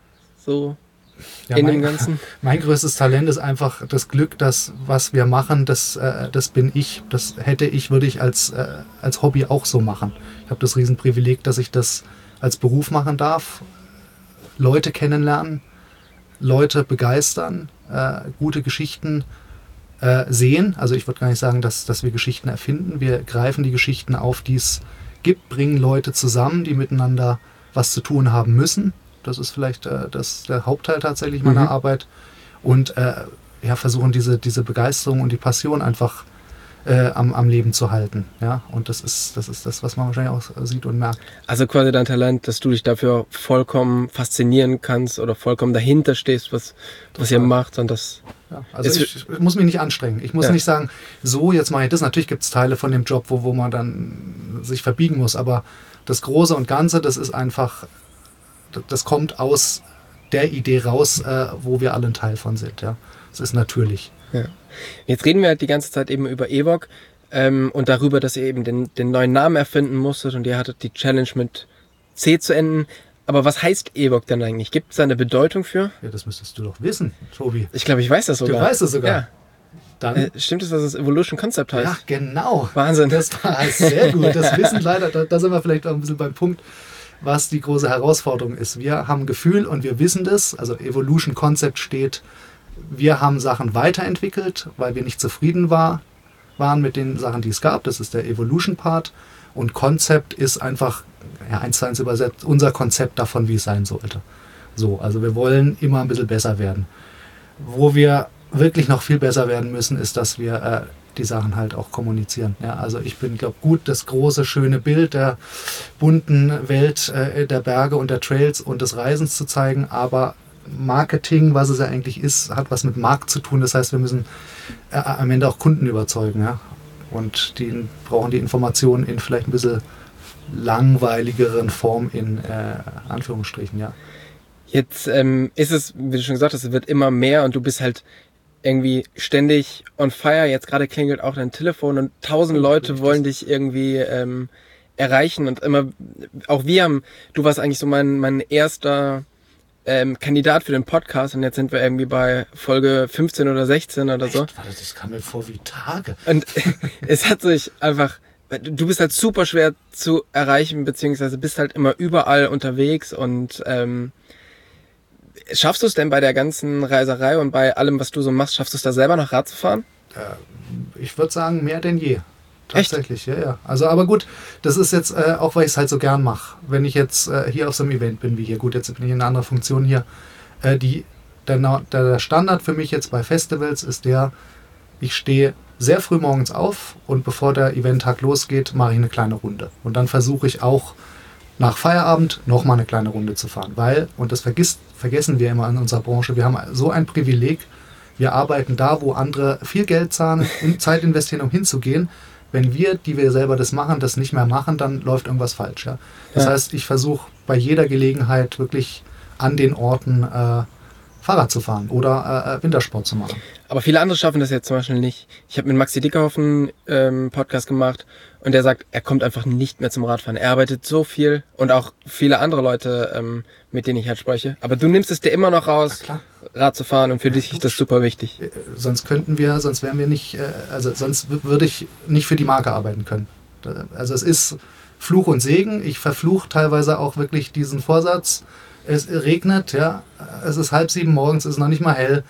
so ja, in mein, dem Ganzen? Mein größtes Talent ist einfach das Glück, dass was wir machen, das, äh, das bin ich. Das hätte ich, würde ich als, äh, als Hobby auch so machen. Ich habe das Riesenprivileg, dass ich das als Beruf machen darf. Leute kennenlernen, Leute begeistern, äh, gute Geschichten Äh, sehen. Also ich würde gar nicht sagen, dass, dass wir Geschichten erfinden. Wir greifen die Geschichten auf, die es gibt, bringen Leute zusammen, die miteinander was zu tun haben müssen. Das ist vielleicht äh, das, der Hauptteil tatsächlich meiner mhm. Arbeit. Und äh, ja, versuchen diese, diese Begeisterung und die Passion einfach äh, am, am Leben zu halten. Ja? Und das ist, das ist das, was man wahrscheinlich auch sieht und merkt. Also quasi dein Talent, dass du dich dafür vollkommen faszinieren kannst oder vollkommen dahinter stehst, was, was ihr macht. Und das Ja, also ich, ich muss mich nicht anstrengen. Ich muss ja. nicht sagen, so, jetzt mache ich das. Natürlich gibt es Teile von dem Job, wo, wo man dann sich verbiegen muss, aber das Große und Ganze, das ist einfach, das kommt aus der Idee raus, äh, wo wir alle ein Teil von sind. Ja, das ist natürlich. Ja. Jetzt reden wir halt die ganze Zeit eben über Evok ähm, und darüber, dass ihr eben den, den neuen Namen erfinden musstet und ihr hattet die Challenge mit C zu enden. Aber was heißt Evok denn eigentlich? Gibt es da eine Bedeutung für? Ja, das müsstest du doch wissen, Tobi. Ich glaube, ich weiß das sogar. Du weißt es sogar. Ja. Dann äh, stimmt es, dass das Evolution Concept heißt? Ja, genau. Wahnsinn. Das war sehr gut. Das Wissen leider, da, da sind wir vielleicht auch ein bisschen beim Punkt, was die große Herausforderung ist. Wir haben Gefühl und wir wissen das. Also Evolution Concept steht, wir haben Sachen weiterentwickelt, weil wir nicht zufrieden war, waren mit den Sachen, die es gab. Das ist der Evolution Part. Und Konzept ist einfach, ja, eins zu eins übersetzt, unser Konzept davon, wie es sein sollte. So, also wir wollen immer ein bisschen besser werden. Wo wir wirklich noch viel besser werden müssen, ist, dass wir äh, die Sachen halt auch kommunizieren. Ja, also ich bin, glaube gut, das große, schöne Bild der bunten Welt äh, der Berge und der Trails und des Reisens zu zeigen, aber Marketing, was es ja eigentlich ist, hat was mit Markt zu tun. Das heißt, wir müssen äh, am Ende auch Kunden überzeugen. Ja? Und die brauchen die Informationen in vielleicht ein bisschen langweiligeren Form in äh, Anführungsstrichen, ja. Jetzt ähm, ist es, wie du schon gesagt hast, es wird immer mehr und du bist halt irgendwie ständig on fire. Jetzt gerade klingelt auch dein Telefon und tausend Leute wollen dich irgendwie ähm, erreichen und immer, auch wir haben, du warst eigentlich so mein, mein erster ähm, Kandidat für den Podcast und jetzt sind wir irgendwie bei Folge fünfzehn oder sechzehn oder so. Echt? Das kam mir vor wie Tage. Und es hat sich einfach, du bist halt super schwer zu erreichen, beziehungsweise bist halt immer überall unterwegs und ähm, schaffst du es denn bei der ganzen Reiserei und bei allem, was du so machst, schaffst du es da selber noch Rad zu fahren? Äh, ich würde sagen, mehr denn je. Tatsächlich, Echt? ja, ja. Also, aber gut, das ist jetzt äh, auch, weil ich es halt so gern mache. Wenn ich jetzt äh, hier auf so einem Event bin wie hier, gut, jetzt bin ich in einer anderen Funktion hier, äh, die, der, der Standard für mich jetzt bei Festivals ist der, ich stehe sehr früh morgens auf und bevor der Eventtag losgeht, mache ich eine kleine Runde. Und dann versuche ich auch nach Feierabend nochmal eine kleine Runde zu fahren. Weil, und das vergisst, vergessen wir immer in unserer Branche, wir haben so ein Privileg, wir arbeiten da, wo andere viel Geld zahlen und Zeit investieren, um hinzugehen. Wenn wir, die wir selber das machen, das nicht mehr machen, dann läuft irgendwas falsch. Ja? Das ja. heißt, ich versuche bei jeder Gelegenheit wirklich an den Orten äh, Fahrrad zu fahren oder äh, Wintersport zu machen. Aber viele andere schaffen das jetzt zum Beispiel nicht. Ich habe mit Maxi Dickhoff einen ähm, Podcast gemacht und der sagt, er kommt einfach nicht mehr zum Radfahren. Er arbeitet so viel und auch viele andere Leute, ähm, mit denen ich halt spreche. Aber du nimmst es dir immer noch raus, Rad zu fahren und für ja, dich ist das super wichtig. Äh, sonst könnten wir, sonst wären wir nicht, äh, also sonst würde ich nicht für die Marke arbeiten können. Also es ist Fluch und Segen. Ich verfluche teilweise auch wirklich diesen Vorsatz. Es regnet, ja, es ist halb sieben morgens, es ist noch nicht mal hell.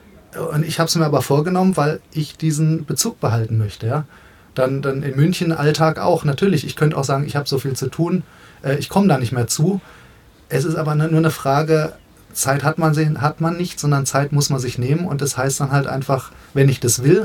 Und ich habe es mir aber vorgenommen, weil ich diesen Bezug behalten möchte. Ja. Dann, dann in München Alltag auch. Natürlich, ich könnte auch sagen, ich habe so viel zu tun, äh, ich komme da nicht mehr zu. Es ist aber nur eine Frage, Zeit hat man, hat man nicht, sondern Zeit muss man sich nehmen. Und das heißt dann halt einfach, wenn ich das will,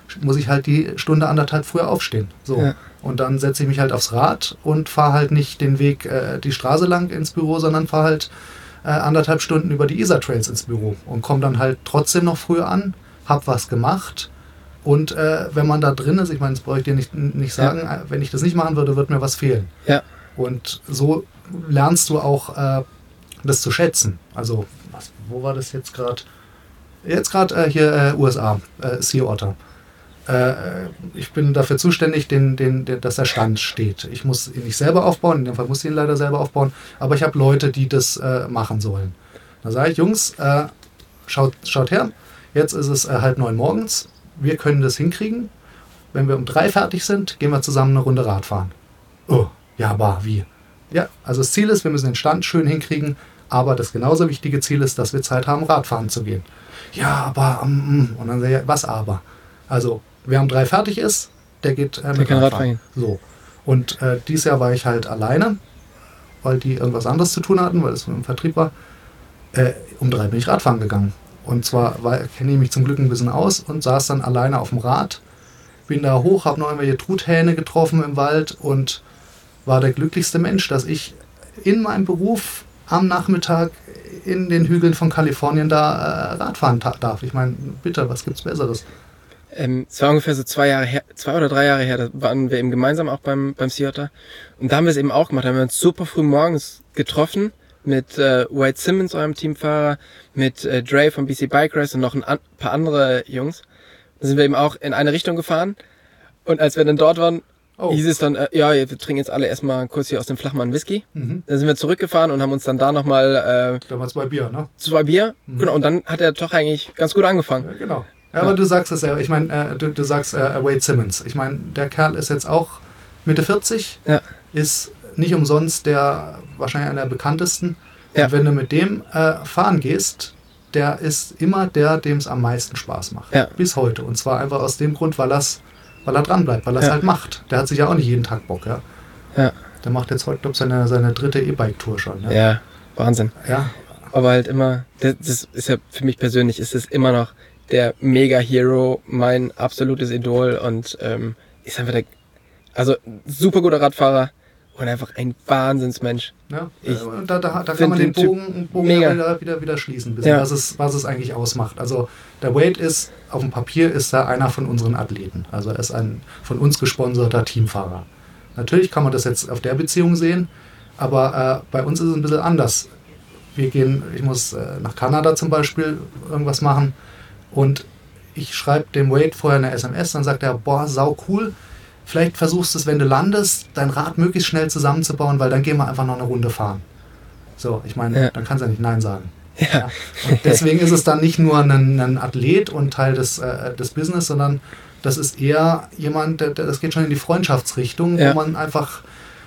muss ich halt die Stunde, anderthalb früher aufstehen. So. Ja. Und dann setze ich mich halt aufs Rad und fahre halt nicht den Weg äh, die Straße lang ins Büro, sondern fahre halt äh, anderthalb Stunden über die Isar-Trails ins Büro und komme dann halt trotzdem noch früher an, hab was gemacht. Und äh, wenn man da drin ist, ich meine, das brauche ich dir nicht, nicht sagen, ja. wenn ich das nicht machen würde, würde mir was fehlen. Ja. Und so lernst du auch äh, das zu schätzen. Also, was, wo war das jetzt gerade? Jetzt gerade äh, hier äh, U S A, äh, Sea Otter. Äh, ich bin dafür zuständig, den, den, den, dass der Stand steht. Ich muss ihn nicht selber aufbauen, in dem Fall muss ich ihn leider selber aufbauen, aber ich habe Leute, die das äh, machen sollen. Da sage ich, Jungs, äh, schaut, schaut her, jetzt ist es äh, halb neun morgens, wir können das hinkriegen. Wenn wir um drei fertig sind, gehen wir zusammen eine Runde Rad fahren. Oh, ja, aber wie? Ja, also das Ziel ist, wir müssen den Stand schön hinkriegen, aber das genauso wichtige Ziel ist, dass wir Zeit haben, Radfahren zu gehen. Ja, aber, um, und dann sage ich, was aber? Also, wer um drei fertig ist, der geht äh, mit Radfahren. So. Und äh, dieses Jahr war ich halt alleine, weil die irgendwas anderes zu tun hatten, weil es im Vertrieb war. Äh, um drei bin ich Radfahren gegangen. Und zwar kenne ich mich zum Glück ein bisschen aus und saß dann alleine auf dem Rad. Bin da hoch, habe noch irgendwelche Truthähne getroffen im Wald und war der glücklichste Mensch, dass ich in meinem Beruf am Nachmittag in den Hügeln von Kalifornien da äh, Radfahren ta- darf. Ich meine, bitte, was gibt's Besseres? Ähm, es war ungefähr so zwei Jahre her, zwei oder drei Jahre her, da waren wir eben gemeinsam auch beim, beim Sea Otter. Und da haben wir es eben auch gemacht. Da haben wir uns super früh morgens getroffen mit äh, Wade Simmons, eurem Teamfahrer, mit äh, Dre von B C Bike Race und noch ein an, paar andere Jungs. Da sind wir eben auch in eine Richtung gefahren. Und als wir dann dort waren, oh. hieß es dann, äh, ja, wir trinken jetzt alle erstmal kurz hier aus dem Flachmann Whisky. Mhm. Dann sind wir zurückgefahren und haben uns dann da nochmal... Äh, da war zwei Bier, ne? Zwei Bier, mhm. genau. Und dann hat er doch eigentlich ganz gut angefangen. Ja, genau. Ja, aber ja. du sagst es ja, ich meine, äh, du, du sagst äh, Wade Simmons. Ich meine, der Kerl ist jetzt auch Mitte vierzig, ja. ist nicht umsonst der, wahrscheinlich einer der bekanntesten. Ja. Und wenn du mit dem äh, fahren gehst, der ist immer der, dem es am meisten Spaß macht. Ja. Bis heute. Und zwar einfach aus dem Grund, weil, weil er dran bleibt, weil er es ja. halt macht. Der hat sich ja auch nicht jeden Tag Bock. Ja. Ja. Der macht jetzt heute, glaube ich, seine, seine dritte E-Bike-Tour schon. Ja, ja, Wahnsinn. Ja. Aber halt immer, das ist ja für mich persönlich, ist es immer noch der Mega-Hero, mein absolutes Idol und ähm, ist einfach der, also super guter Radfahrer und einfach ein Wahnsinnsmensch. Ja, ich und da, da, da kann man den Bogen, Bogen wieder, wieder, wieder schließen, bisschen, ja. was, es, was es eigentlich ausmacht. Also der Wade ist, auf dem Papier ist er einer von unseren Athleten. Also er ist ein von uns gesponserter Teamfahrer. Natürlich kann man das jetzt auf der Beziehung sehen, aber äh, bei uns ist es ein bisschen anders. Wir gehen, ich muss äh, nach Kanada zum Beispiel irgendwas machen und ich schreibe dem Wade vorher eine S M S, dann sagt er, boah, sau cool, vielleicht versuchst du es, wenn du landest, dein Rad möglichst schnell zusammenzubauen, weil dann gehen wir einfach noch eine Runde fahren. So, ich meine, ja. dann kannst du ja nicht Nein sagen. Ja. Ja. Und deswegen ist es dann nicht nur ein, ein Athlet und Teil des, äh, des Business, sondern das ist eher jemand, der, der, das geht schon in die Freundschaftsrichtung, ja. wo man einfach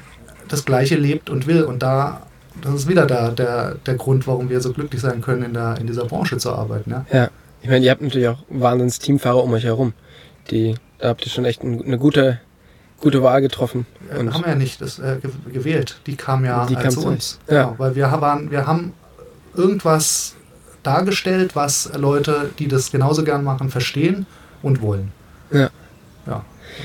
das Gleiche lebt und will. Und da, das ist wieder der, der, der Grund, warum wir so glücklich sein können, in, der, in dieser Branche zu arbeiten. Ja, ja. Ich meine, ihr habt natürlich auch wahnsinns Teamfahrer um euch herum. Die, da habt ihr schon echt eine gute, gute Wahl getroffen. Und äh, haben wir ja nicht das, äh, gewählt. Die kam ja die äh, kam zu uns. Ja. Genau, weil wir waren, wir haben irgendwas dargestellt, was Leute, die das genauso gern machen, verstehen und wollen. Ja. Ja.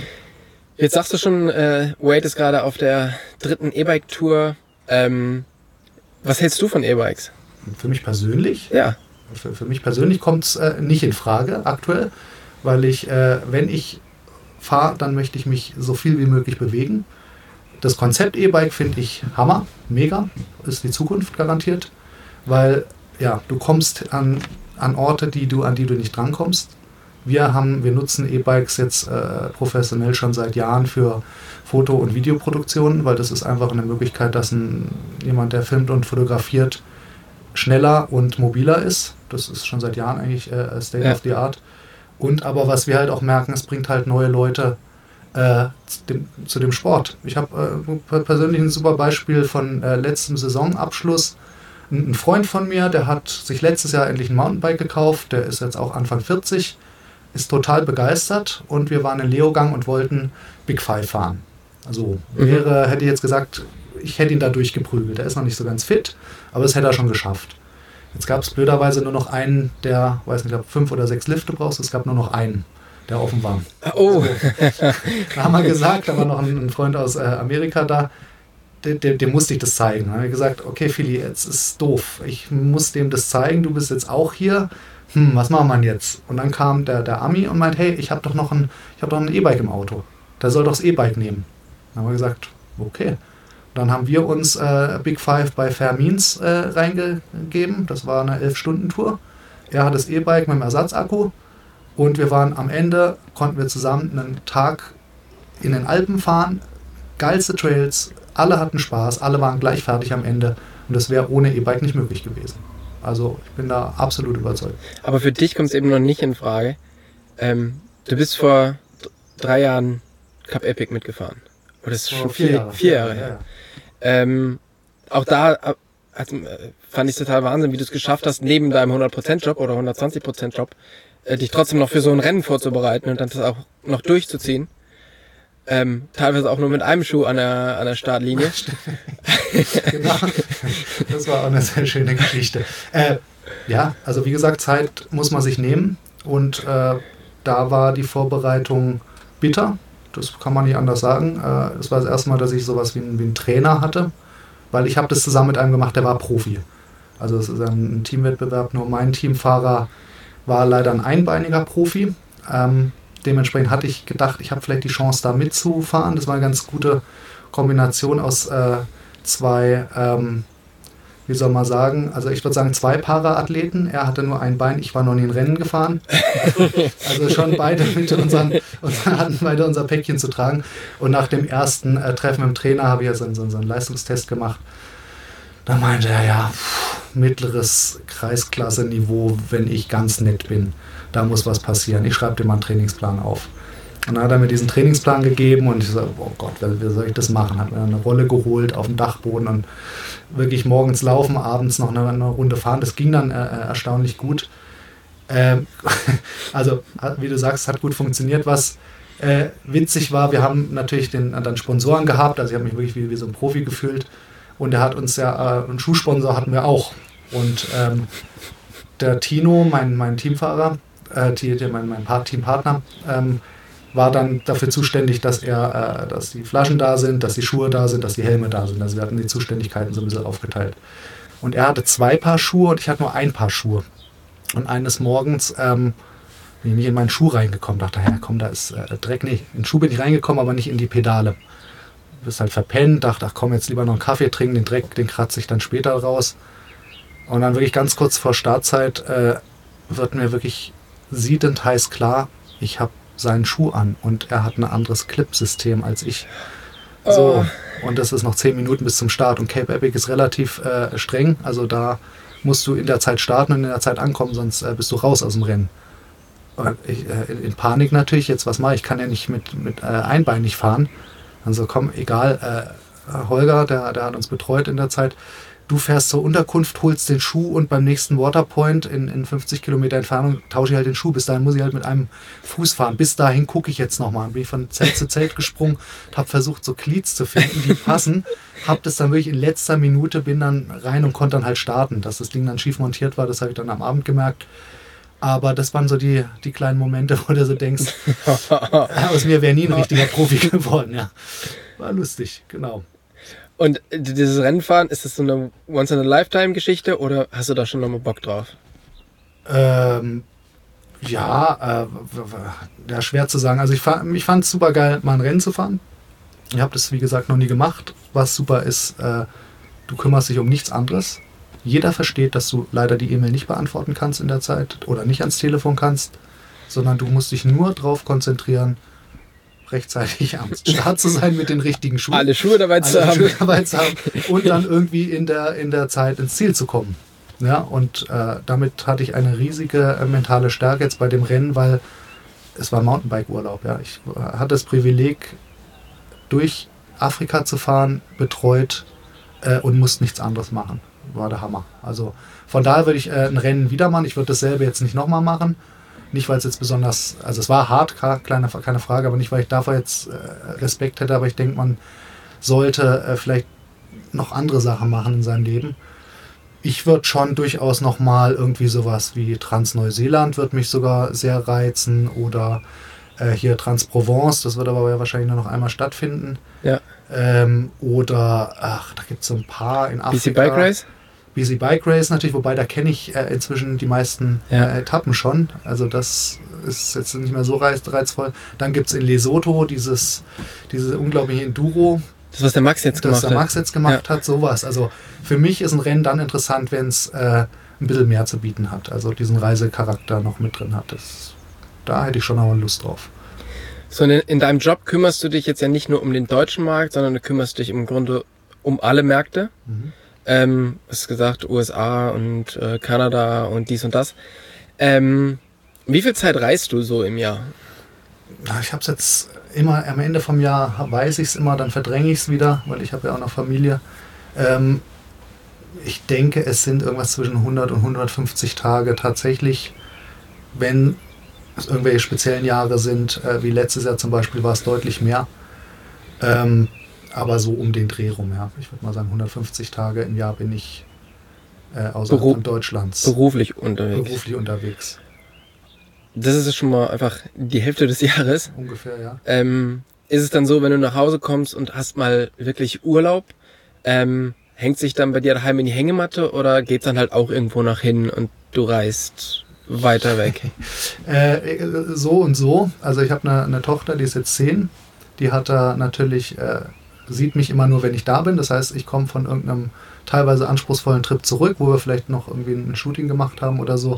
Jetzt sagst du schon, äh, Wade ist gerade auf der dritten E-Bike-Tour. Ähm, was hältst du von E-Bikes? Für mich persönlich? Ja. Für, für mich persönlich kommt es äh, nicht in Frage aktuell, weil ich, äh, wenn ich fahre, dann möchte ich mich so viel wie möglich bewegen. Das Konzept E-Bike finde ich Hammer, mega, ist die Zukunft garantiert, weil ja, du kommst an, an Orte, die du, an die du nicht drankommst. Wir haben, wir nutzen E-Bikes jetzt äh, professionell schon seit Jahren für Foto- und Videoproduktionen, weil das ist einfach eine Möglichkeit, dass ein, jemand, der filmt und fotografiert, schneller und mobiler ist. Das ist schon seit Jahren eigentlich äh, State ja. of the Art. Und aber was wir halt auch merken, es bringt halt neue Leute äh, zu, dem, zu dem Sport. Ich habe äh, persönlich ein super Beispiel von äh, letztem Saisonabschluss. Ein, ein Freund von mir, der hat sich letztes Jahr endlich ein Mountainbike gekauft, der ist jetzt auch Anfang vierzig, ist total begeistert und wir waren in Leogang und wollten Big Five fahren. Also mhm. wäre, hätte ich jetzt gesagt, ich hätte ihn da durchgeprügelt. Er ist noch nicht so ganz fit, aber das hätte er schon geschafft. Jetzt gab es blöderweise nur noch einen, der, weiß nicht, ich glaube fünf oder sechs Lifte brauchst. Es gab nur noch einen. der offen war. Oh. Also, da haben wir gesagt, da war noch ein, ein Freund aus äh, Amerika da, dem, dem, dem musste ich das zeigen. Da habe ich gesagt, okay Philly, jetzt ist doof, ich muss dem das zeigen, du bist jetzt auch hier, hm, was machen wir jetzt? Und dann kam der, der Ami und meint, hey, ich habe doch noch ein, ich habe doch ein E-Bike im Auto, der soll doch das E-Bike nehmen. Dann haben wir gesagt, okay. Dann haben wir uns äh, Big Five bei Fair Means äh, reingegeben, das war eine elf-Stunden-Tour. Er hat das E-Bike mit dem Ersatzakku und wir waren am Ende, konnten wir zusammen einen Tag in den Alpen fahren, geilste Trails, alle hatten Spaß, alle waren gleich fertig am Ende und das wäre ohne E-Bike nicht möglich gewesen. Also ich bin da absolut überzeugt. Aber für dich kommt es eben noch nicht in Frage. Ähm, du bist vor d- drei Jahren Cup Epic mitgefahren. Oder das ist Vor schon vier vier, Jahre. vier Jahre her. Ja, ja. Ähm, auch da äh, also, äh, fand ich total Wahnsinn, wie du es geschafft hast, neben deinem hundert Prozent Job oder hundertzwanzig Prozent Job, äh, dich trotzdem noch für so ein Rennen vorzubereiten und dann das auch noch durchzuziehen. Ähm, teilweise auch nur mit einem Schuh an der, an der Startlinie. Genau. Das war auch eine sehr schöne Geschichte. Äh, ja, also wie gesagt, Zeit muss man sich nehmen und äh, da war die Vorbereitung bitter. Das kann man nicht anders sagen. Äh, das war das erste Mal, dass ich sowas wie, ein, wie einen Trainer hatte, weil ich habe das zusammen mit einem gemacht, der war Profi. Also es ist ein Teamwettbewerb, nur mein Teamfahrer war leider ein einbeiniger Profi. Ähm, dementsprechend hatte ich gedacht, ich habe vielleicht die Chance, da mitzufahren. Das war eine ganz gute Kombination aus äh, zwei, ähm, wie soll man sagen, also ich würde sagen zwei Paraathleten. Er hatte nur ein Bein, ich war noch nie in Rennen gefahren. Also schon beide mit unseren, unseren, hatten beide unser Päckchen zu tragen. Und nach dem ersten äh, Treffen mit dem Trainer habe ich jetzt so, so, so einen Leistungstest gemacht. Da meinte er, ja, pff, mittleres Kreisklasse-Niveau, wenn ich ganz nett bin. Da muss was passieren. Ich schreibe dir mal einen Trainingsplan auf. Und dann hat er mir diesen Trainingsplan gegeben und ich so, oh Gott, wie soll ich das machen? Hat mir eine Rolle geholt auf dem Dachboden und wirklich morgens laufen, abends noch eine, eine Runde fahren. Das ging dann äh, erstaunlich gut. Ähm, also, wie du sagst, hat gut funktioniert. Was äh, witzig war, wir haben natürlich den, dann Sponsoren gehabt. Also ich habe mich wirklich wie, wie so ein Profi gefühlt. Und er hat uns ja, äh, einen Schuhsponsor hatten wir auch. Und ähm, der Tino, mein, mein Teamfahrer, äh, die, die, mein, mein Teampartner, ähm, war dann dafür zuständig, dass er, äh, dass die Flaschen da sind, dass die Schuhe da sind, dass die Helme da sind. Also wir hatten die Zuständigkeiten so ein bisschen aufgeteilt. Und er hatte zwei Paar Schuhe und ich hatte nur ein Paar Schuhe. Und eines Morgens ähm, bin ich nicht in meinen Schuh reingekommen, dachte, ja komm, da ist äh, Dreck. Nee, in den Schuh bin ich reingekommen, aber nicht in die Pedale. Bist halt verpennt, dachte, ach komm, jetzt lieber noch einen Kaffee trinken, den Dreck, den kratze ich dann später raus. Und dann wirklich ganz kurz vor Startzeit äh, wird mir wirklich siedend heiß klar, ich habe seinen Schuh an und er hat ein anderes Clip-System als ich. So, oh. Und das ist noch zehn Minuten bis zum Start und Cape Epic ist relativ äh, streng, also da musst du in der Zeit starten und in der Zeit ankommen, sonst äh, bist du raus aus dem Rennen. Und ich, äh, in Panik natürlich, jetzt was mache ich, kann ja nicht mit, mit äh, einbeinig fahren. Also komm, egal, äh, Holger, der, der hat uns betreut in der Zeit, du fährst zur Unterkunft, holst den Schuh und beim nächsten Waterpoint in, in fünfzig Kilometer Entfernung tausche ich halt den Schuh. Bis dahin muss ich halt mit einem Fuß fahren. Bis dahin gucke ich jetzt nochmal. Bin ich von Zelt zu Zelt gesprungen, habe versucht, so Cleats zu finden, die passen. Habe das dann wirklich in letzter Minute, bin dann rein und konnte dann halt starten. Dass das Ding dann schief montiert war, das habe ich dann am Abend gemerkt. Aber das waren so die, die kleinen Momente, wo du so denkst, aus mir wäre nie ein richtiger Profi geworden. Ja. War lustig, genau. Und dieses Rennfahren, ist das so eine Once-in-a-Lifetime-Geschichte oder hast du da schon nochmal Bock drauf? Ähm, ja, äh, ja, schwer zu sagen. Also ich, ich fand es super geil, mal ein Rennen zu fahren. Ich habe das, wie gesagt, noch nie gemacht. Was super ist, äh, du kümmerst dich um nichts anderes. Jeder versteht, dass du leider die E-Mail nicht beantworten kannst in der Zeit oder nicht ans Telefon kannst, sondern du musst dich nur darauf konzentrieren, rechtzeitig am Start zu sein mit den richtigen Schuhen. Alle Schuhe dabei zu alle haben. Schuhe dabei zu haben und dann irgendwie in der, in der Zeit ins Ziel zu kommen. Ja, und äh, damit hatte ich eine riesige äh, mentale Stärke jetzt bei dem Rennen, weil es war Mountainbike-Urlaub. Ja. Ich äh, hatte das Privileg, durch Afrika zu fahren, betreut äh, und musste nichts anderes machen. War der Hammer. Also von daher würde ich äh, ein Rennen wieder machen. Ich würde dasselbe jetzt nicht nochmal machen. Nicht, weil es jetzt besonders, also es war hart, kleine, keine Frage, aber nicht, weil ich davor jetzt äh, Respekt hätte, aber ich denke, man sollte äh, vielleicht noch andere Sachen machen in seinem Leben. Ich würde schon durchaus nochmal irgendwie sowas wie Trans-Neuseeland würde mich sogar sehr reizen oder Äh, hier Trans-Provence, das wird aber ja wahrscheinlich nur noch einmal stattfinden. Ja. Ähm, oder, ach, da gibt es so ein paar in Afrika. B C Bike Race? B C Bike Race natürlich, wobei da kenne ich äh, inzwischen die meisten Ja. äh, Etappen schon. Also das ist jetzt nicht mehr so reiz, reizvoll. Dann gibt es in Lesotho dieses, diese unglaubliche Enduro, Das, was der Max jetzt das gemacht der hat. Max jetzt gemacht hat, sowas. Also für mich ist ein Rennen dann interessant, wenn es äh, ein bisschen mehr zu bieten hat. Also diesen Reisecharakter noch mit drin hat. Das, da hätte ich schon aber Lust drauf. So, in, in deinem Job kümmerst du dich jetzt ja nicht nur um den deutschen Markt, sondern du kümmerst dich im Grunde um alle Märkte. Mhm. Ähm, du hast gesagt, U S A und äh, Kanada und dies und das. Ähm, wie viel Zeit reist du so im Jahr? Ja, ich habe es jetzt immer am Ende vom Jahr, weiß ich es immer, dann verdränge ich es wieder, weil ich habe ja auch noch Familie. Ähm, ich denke, es sind irgendwas zwischen hundert und hundertfünfzig Tage tatsächlich, wenn es irgendwelche speziellen Jahre sind, äh, wie letztes Jahr zum Beispiel, war es deutlich mehr. Ähm, aber so um den Dreh rum, ja. Ich würde mal sagen, hundertfünfzig Tage im Jahr bin ich äh, außerhalb Beru- von Deutschlands Beruflich unterwegs. beruflich unterwegs. Das ist schon mal einfach die Hälfte des Jahres. Ungefähr, ja. Ähm, ist es dann so, wenn du nach Hause kommst und hast mal wirklich Urlaub, ähm, hängt sich dann bei dir daheim in die Hängematte oder geht's dann halt auch irgendwo nach hin und du reist weiter weg? Äh, so und so. Also ich habe eine, eine Tochter, die ist jetzt zehn. Die hat da natürlich, äh, sieht mich immer nur, wenn ich da bin. Das heißt, ich komme von irgendeinem teilweise anspruchsvollen Trip zurück, wo wir vielleicht noch irgendwie ein Shooting gemacht haben oder so.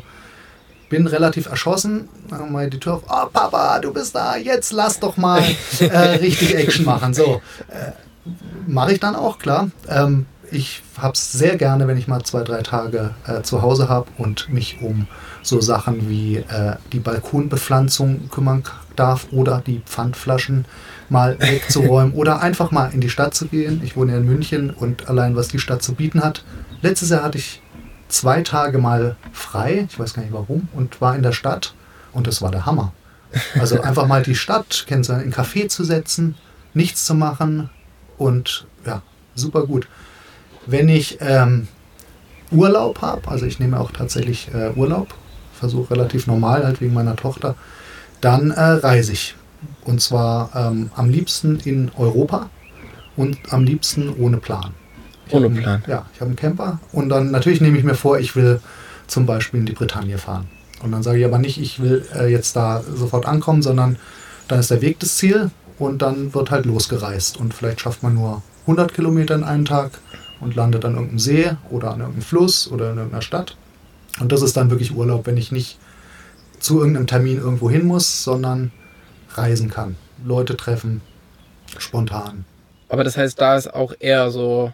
Bin relativ erschossen, dann mal die Tür auf, oh Papa, du bist da, jetzt lass doch mal äh, richtig Action machen. So, äh, mache ich dann auch, klar. Ähm, ich habe es sehr gerne, wenn ich mal zwei, drei Tage äh, zu Hause habe und mich um so Sachen wie äh, die Balkonbepflanzung kümmern darf oder die Pfandflaschen mal wegzuräumen oder einfach mal in die Stadt zu gehen. Ich wohne ja in München und allein was die Stadt zu bieten hat. Letztes Jahr hatte ich zwei Tage mal frei, ich weiß gar nicht warum, und war in der Stadt und das war der Hammer. Also einfach mal die Stadt, kennst du, in einen Café zu setzen, nichts zu machen und ja, super gut. Wenn ich ähm, Urlaub habe, also ich nehme auch tatsächlich äh, Urlaub, versuche relativ normal, halt wegen meiner Tochter, dann äh, reise ich. Und zwar ähm, am liebsten in Europa und am liebsten ohne Plan. Ich Ohne hab einen, Plan. Ja, ich habe einen Camper und dann natürlich nehme ich mir vor, ich will zum Beispiel in die Bretagne fahren. Und dann sage ich aber nicht, ich will äh, jetzt da sofort ankommen, sondern dann ist der Weg das Ziel und dann wird halt losgereist. Und vielleicht schafft man nur hundert Kilometer in einem Tag und landet an irgendeinem See oder an irgendeinem Fluss oder in irgendeiner Stadt. Und das ist dann wirklich Urlaub, wenn ich nicht zu irgendeinem Termin irgendwo hin muss, sondern reisen kann. Leute treffen, spontan. Aber das heißt, da ist auch eher so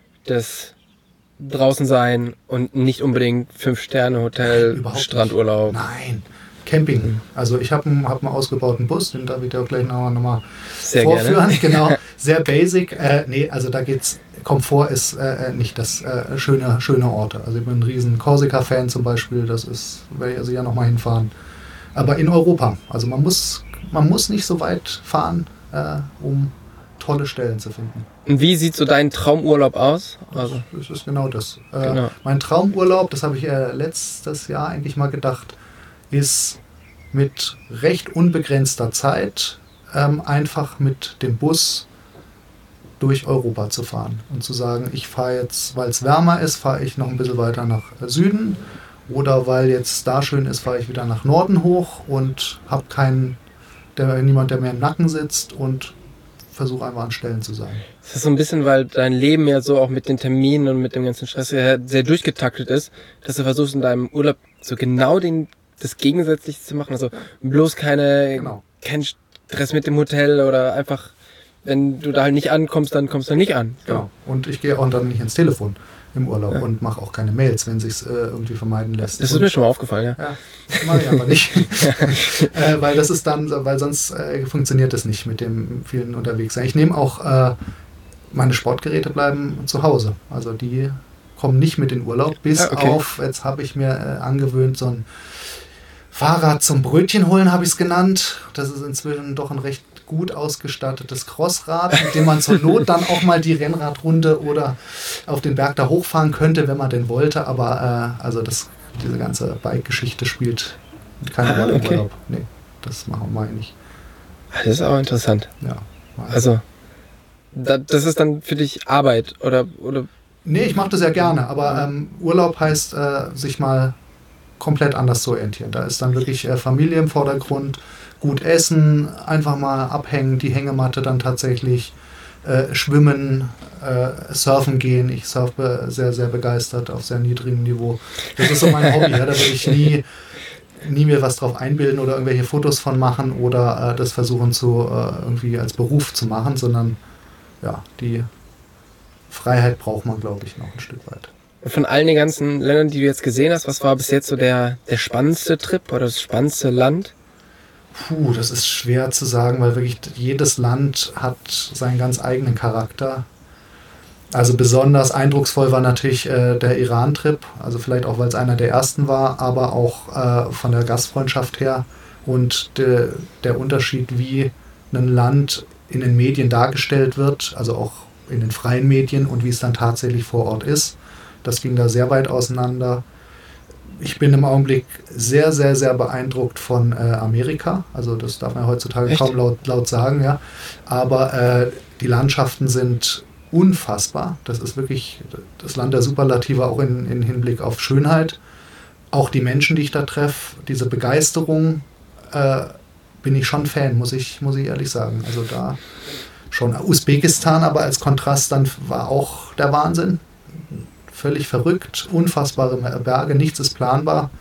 das draußen sein und nicht unbedingt Fünf-Sterne-Hotel, Überhaupt nicht. Strandurlaub. Nein, Camping. Also ich habe einen, hab einen ausgebauten Bus, den darf ich dir auch gleich noch, noch mal Sehr vorführen. gerne. Genau, sehr basic. Äh, nee, also da geht's, Komfort ist äh, nicht das äh, schöne, schöne Orte. Also ich bin ein riesen Korsika-Fan zum Beispiel, das ist, werde ich also ja nochmal hinfahren. Aber in Europa, also man muss, man muss nicht so weit fahren, äh, um tolle Stellen zu finden. Und wie sieht so dein Traumurlaub aus? Also, Das ist genau das. Äh, Genau. Mein Traumurlaub, das habe ich äh, letztes Jahr eigentlich mal gedacht, ist mit recht unbegrenzter Zeit ähm, einfach mit dem Bus durch Europa zu fahren und zu sagen, ich fahre jetzt, weil es wärmer ist, fahre ich noch ein bisschen weiter nach Süden oder weil jetzt da schön ist, fahre ich wieder nach Norden hoch und habe keinen, der, niemand, der mir im Nacken sitzt und versuche einfach an Stellen zu sein. das ist so ein bisschen, weil dein Leben ja so auch mit den Terminen und mit dem ganzen Stress sehr, sehr durchgetaktet ist, dass du versuchst in deinem Urlaub so genau den, das Gegensätzliche zu machen. Also bloß keine, Genau. kein Stress mit dem Hotel oder einfach, wenn du da halt nicht ankommst, dann kommst du nicht an. Genau. Und ich gehe auch dann nicht ins Telefon im Urlaub Ja. und mache auch keine Mails, wenn sich äh, irgendwie vermeiden lässt. Das ist und, mir schon mal aufgefallen, ja. ja, mache ich aber nicht. äh, weil das ist dann, weil sonst äh, funktioniert das nicht mit dem vielen unterwegs sein. Ich nehme auch, äh, meine Sportgeräte bleiben zu Hause. Also die kommen nicht mit in Urlaub, bis Ah, okay. auf, jetzt habe ich mir äh, angewöhnt, so ein Fahrrad zum Brötchen holen, habe ich es genannt. Das ist inzwischen doch ein recht gut ausgestattetes Crossrad, mit dem man zur Not dann auch mal die Rennradrunde oder auf den Berg da hochfahren könnte, wenn man denn wollte. Aber äh, also das, diese ganze Bike-Geschichte spielt keine Ah, Rolle im okay. Urlaub. Nee, das machen wir nicht. Das ist auch interessant. Ja. Also, da, das ist dann für dich Arbeit oder... oder nee, ich mache das ja gerne, aber ähm, Urlaub heißt, äh, sich mal komplett anders zu orientieren. Da ist dann wirklich äh, Familie im Vordergrund, gut essen, einfach mal abhängen, die Hängematte dann tatsächlich, äh, schwimmen, äh, surfen gehen. Ich surfe sehr, sehr begeistert auf sehr niedrigem Niveau. Das ist so mein Hobby, ja, da will ich nie... nie mir was drauf einbilden oder irgendwelche Fotos von machen oder äh, das versuchen zu äh, irgendwie als Beruf zu machen, sondern ja, die Freiheit braucht man, glaube ich, noch ein Stück weit. Von allen den ganzen Ländern, die du jetzt gesehen hast, was war bis jetzt so der, der spannendste Trip oder das spannendste Land? Puh, das ist schwer zu sagen, weil wirklich jedes Land hat seinen ganz eigenen Charakter. Also besonders eindrucksvoll war natürlich äh, der Iran-Trip, also vielleicht auch, weil es einer der ersten war, aber auch äh, von der Gastfreundschaft her und de, der Unterschied, wie ein Land in den Medien dargestellt wird, also auch in den freien Medien und wie es dann tatsächlich vor Ort ist. Das ging da sehr weit auseinander. Ich bin im Augenblick sehr, sehr, sehr beeindruckt von äh, Amerika, also das darf man heutzutage Echt? kaum laut, laut sagen, ja. Aber äh, die Landschaften sind unfassbar. Das ist wirklich das Land der Superlative, auch in, in Hinblick auf Schönheit. Auch die Menschen, die ich da treffe, diese Begeisterung, äh, bin ich schon Fan, muss ich, muss ich ehrlich sagen. Also da schon Usbekistan, aber als Kontrast dann war auch der Wahnsinn. Völlig verrückt, unfassbare Berge, nichts ist planbar.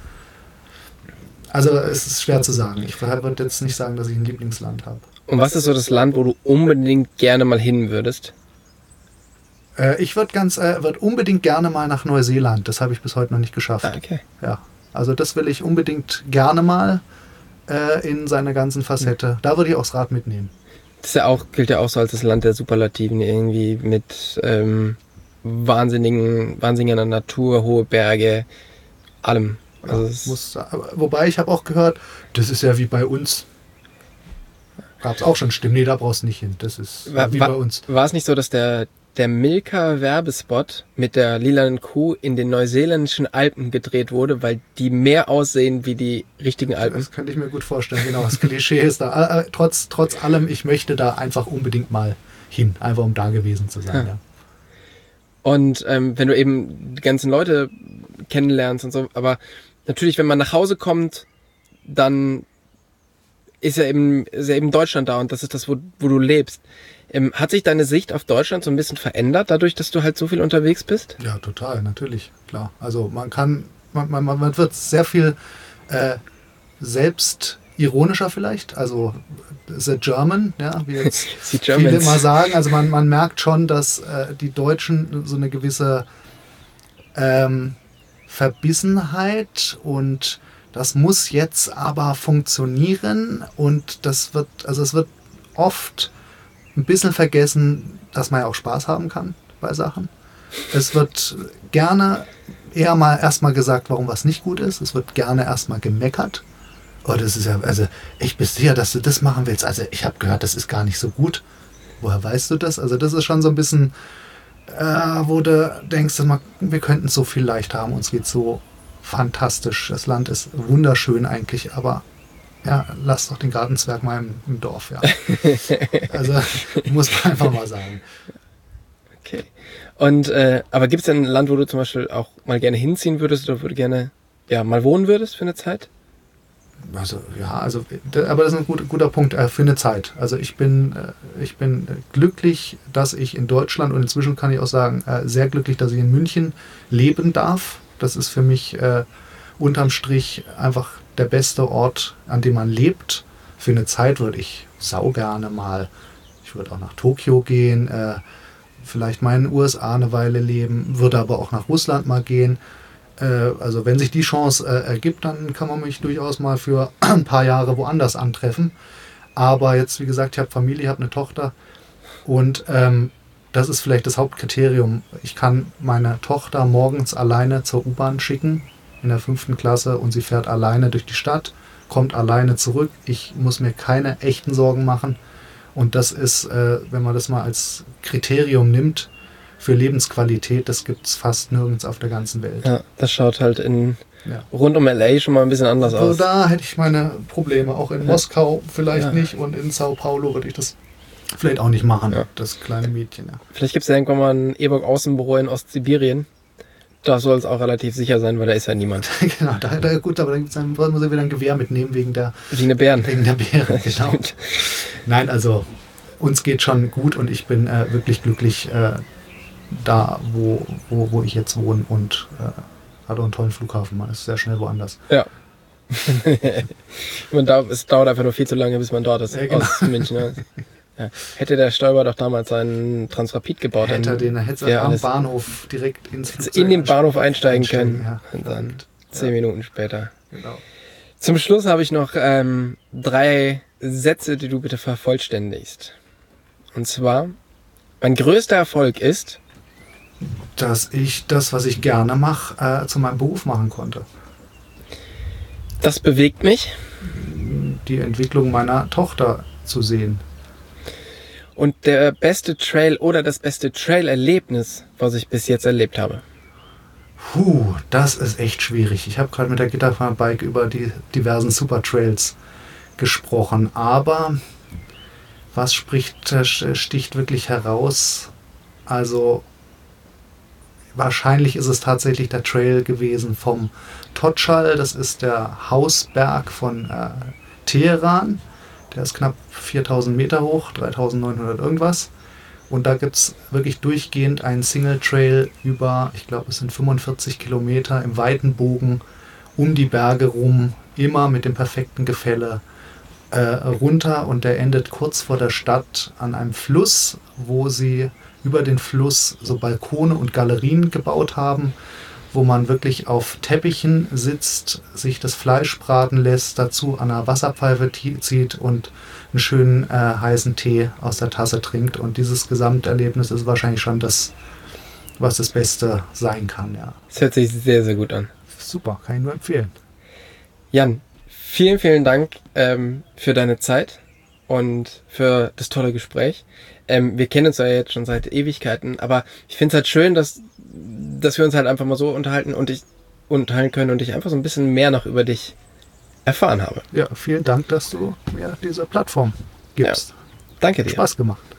Also es ist schwer zu sagen. Ich würde jetzt nicht sagen, dass ich ein Lieblingsland habe. Und was ist so das Land, wo du unbedingt gerne mal hin würdest? Ich würde ganz, äh, würd unbedingt gerne mal nach Neuseeland. Das habe ich bis heute noch nicht geschafft. Ah, okay. Ja, also das will ich unbedingt gerne mal äh, in seiner ganzen Facette. Da würde ich auch das Rad mitnehmen. Das ist ja auch, gilt ja auch so als das Land der Superlativen, irgendwie mit ähm, wahnsinnigen, wahnsinniger Natur, hohe Berge, allem. Also Ja, es muss, wobei ich habe auch gehört, das ist ja wie bei uns. Gab es auch schon Stimmen. Nee, da brauchst du nicht hin. Das ist war, wie war, bei uns. War es nicht so, dass der der Milka-Werbespot mit der lilanen Kuh in den neuseeländischen Alpen gedreht wurde, weil die mehr aussehen wie die richtigen Alpen? Das könnte ich mir gut vorstellen. Genau, das Klischee ist da. Äh, trotz, trotz allem, ich möchte da einfach unbedingt mal hin, einfach um da gewesen zu sein. Ja. Ja. Und ähm, wenn du eben die ganzen Leute kennenlernst und so, aber natürlich, wenn man nach Hause kommt, dann ist ja eben, ist ja eben Deutschland da und das ist das, wo, wo du lebst. Ähm, hat sich deine Sicht auf Deutschland so ein bisschen verändert, dadurch, dass du halt so viel unterwegs bist? Ja, total, natürlich, klar. Also man kann, man, man, man wird sehr viel äh, selbstironischer vielleicht, also the German, ja, wie jetzt viele immer sagen. Also man, man merkt schon, dass äh, die Deutschen so eine gewisse ähm, Verbissenheit und das muss jetzt aber funktionieren und das wird, also es wird oft ein bisschen vergessen, dass man ja auch Spaß haben kann bei Sachen. Es wird gerne eher mal erstmal gesagt, warum was nicht gut ist. Es wird gerne erstmal gemeckert. Oh, das ist ja, also ich bin sicher, dass du das machen willst. Also ich habe gehört, das ist gar nicht so gut. Woher weißt du das? Also das ist schon so ein bisschen, äh, wo du denkst, wir könnten so viel leicht haben. Uns geht so fantastisch. Das Land ist wunderschön eigentlich, aber ja, lass doch den Gartenzwerg mal im, im Dorf, ja. Also, muss man einfach mal sagen. Okay. Und, äh, aber gibt es denn ein Land, wo du zum Beispiel auch mal gerne hinziehen würdest oder wo du gerne, ja, mal wohnen würdest für eine Zeit? Also, ja, also, aber das ist ein guter, guter Punkt, äh, für eine Zeit. Also, ich bin, äh, ich bin glücklich, dass ich in Deutschland und inzwischen kann ich auch sagen, äh, sehr glücklich, dass ich in München leben darf. Das ist für mich äh, unterm Strich einfach der beste Ort, an dem man lebt. Für eine Zeit würde ich saugerne mal, ich würde auch nach Tokio gehen, äh, vielleicht mal in den U S A eine Weile leben, würde aber auch nach Russland mal gehen. Äh, also wenn sich die Chance äh, ergibt, dann kann man mich durchaus mal für ein paar Jahre woanders antreffen. Aber jetzt, wie gesagt, ich habe Familie, ich habe eine Tochter und ähm, das ist vielleicht das Hauptkriterium. Ich kann meine Tochter morgens alleine zur U-Bahn schicken, in der fünften Klasse und sie fährt alleine durch die Stadt, kommt alleine zurück. Ich muss mir keine echten Sorgen machen. Und das ist, äh, wenn man das mal als Kriterium nimmt, für Lebensqualität, das gibt es fast nirgends auf der ganzen Welt. Ja, das schaut halt in Ja. rund um L A schon mal ein bisschen anders Also aus. da hätte ich meine Probleme. Auch in Ja. Moskau vielleicht Ja. nicht und in Sao Paulo würde ich das vielleicht auch nicht machen, Ja. das kleine Mädchen. Ja. Vielleicht gibt es ja irgendwann mal ein E-Book-Außenbüro in Ostsibirien. Da soll es auch relativ sicher sein, weil da ist ja niemand. Genau, da, da, gut, aber dann, gibt's dann muss er wieder ein Gewehr mitnehmen wegen der, Wegen der Bären. wegen der Beere. Genau. Stimmt. Nein, also uns geht schon gut und ich bin äh, wirklich glücklich äh, da, wo, wo, wo ich jetzt wohne und äh, hat auch einen tollen Flughafen. Man ist sehr schnell woanders. Ja. man dauert, es dauert einfach nur viel zu lange, bis man dort ist, Ja, genau. aus München. Ja. Ja. Hätte der Stoiber doch damals seinen Transrapid gebaut. Hätte er dann den hätte wäre er am alles- Bahnhof direkt ins Hätte Flugzeug in den Bahnhof einsteigen können. Ja, Und dann verrückt. zehn Ja, Minuten später. genau. Zum Schluss habe ich noch ähm, drei Sätze, die du bitte vervollständigst. Und zwar, mein größter Erfolg ist, Dass ich das, was ich gerne mache, äh, zu meinem Beruf machen konnte. das bewegt mich. Die Entwicklung meiner Tochter zu sehen. Und der beste Trail oder das beste Trail-Erlebnis, was ich bis jetzt erlebt habe. Puh, das ist echt schwierig. Ich habe gerade mit der Gitterfahrbike über die diversen Supertrails gesprochen, aber was spricht, äh, sticht wirklich heraus? Also wahrscheinlich ist es tatsächlich der Trail gewesen vom Totschal. Das ist der Hausberg von äh, Teheran. Der ist knapp viertausend Meter hoch, dreitausendneunhundert irgendwas. Und da gibt es wirklich durchgehend einen Single Trail über, ich glaube, es sind fünfundvierzig Kilometer im weiten Bogen um die Berge rum, immer mit dem perfekten Gefälle äh, runter. Und der endet kurz vor der Stadt an einem Fluss, wo sie über den Fluss so Balkone und Galerien gebaut haben, wo man wirklich auf Teppichen sitzt, sich das Fleisch braten lässt, dazu an einer Wasserpfeife zieht und einen schönen äh, heißen Tee aus der Tasse trinkt. Und dieses Gesamterlebnis ist wahrscheinlich schon das, was das Beste sein kann. Ja. Das hört sich sehr, sehr gut an. Super, kann ich nur empfehlen. Jan, vielen, vielen Dank ähm, für deine Zeit und für das tolle Gespräch. Ähm, wir kennen uns ja jetzt schon seit Ewigkeiten, aber ich finde es halt schön, dass, dass wir uns halt einfach mal so unterhalten und ich unterhalten können und ich einfach so ein bisschen mehr noch über dich erfahren habe. Ja, vielen Dank, dass du mir diese Plattform gibst. Danke dir. Spaß gemacht.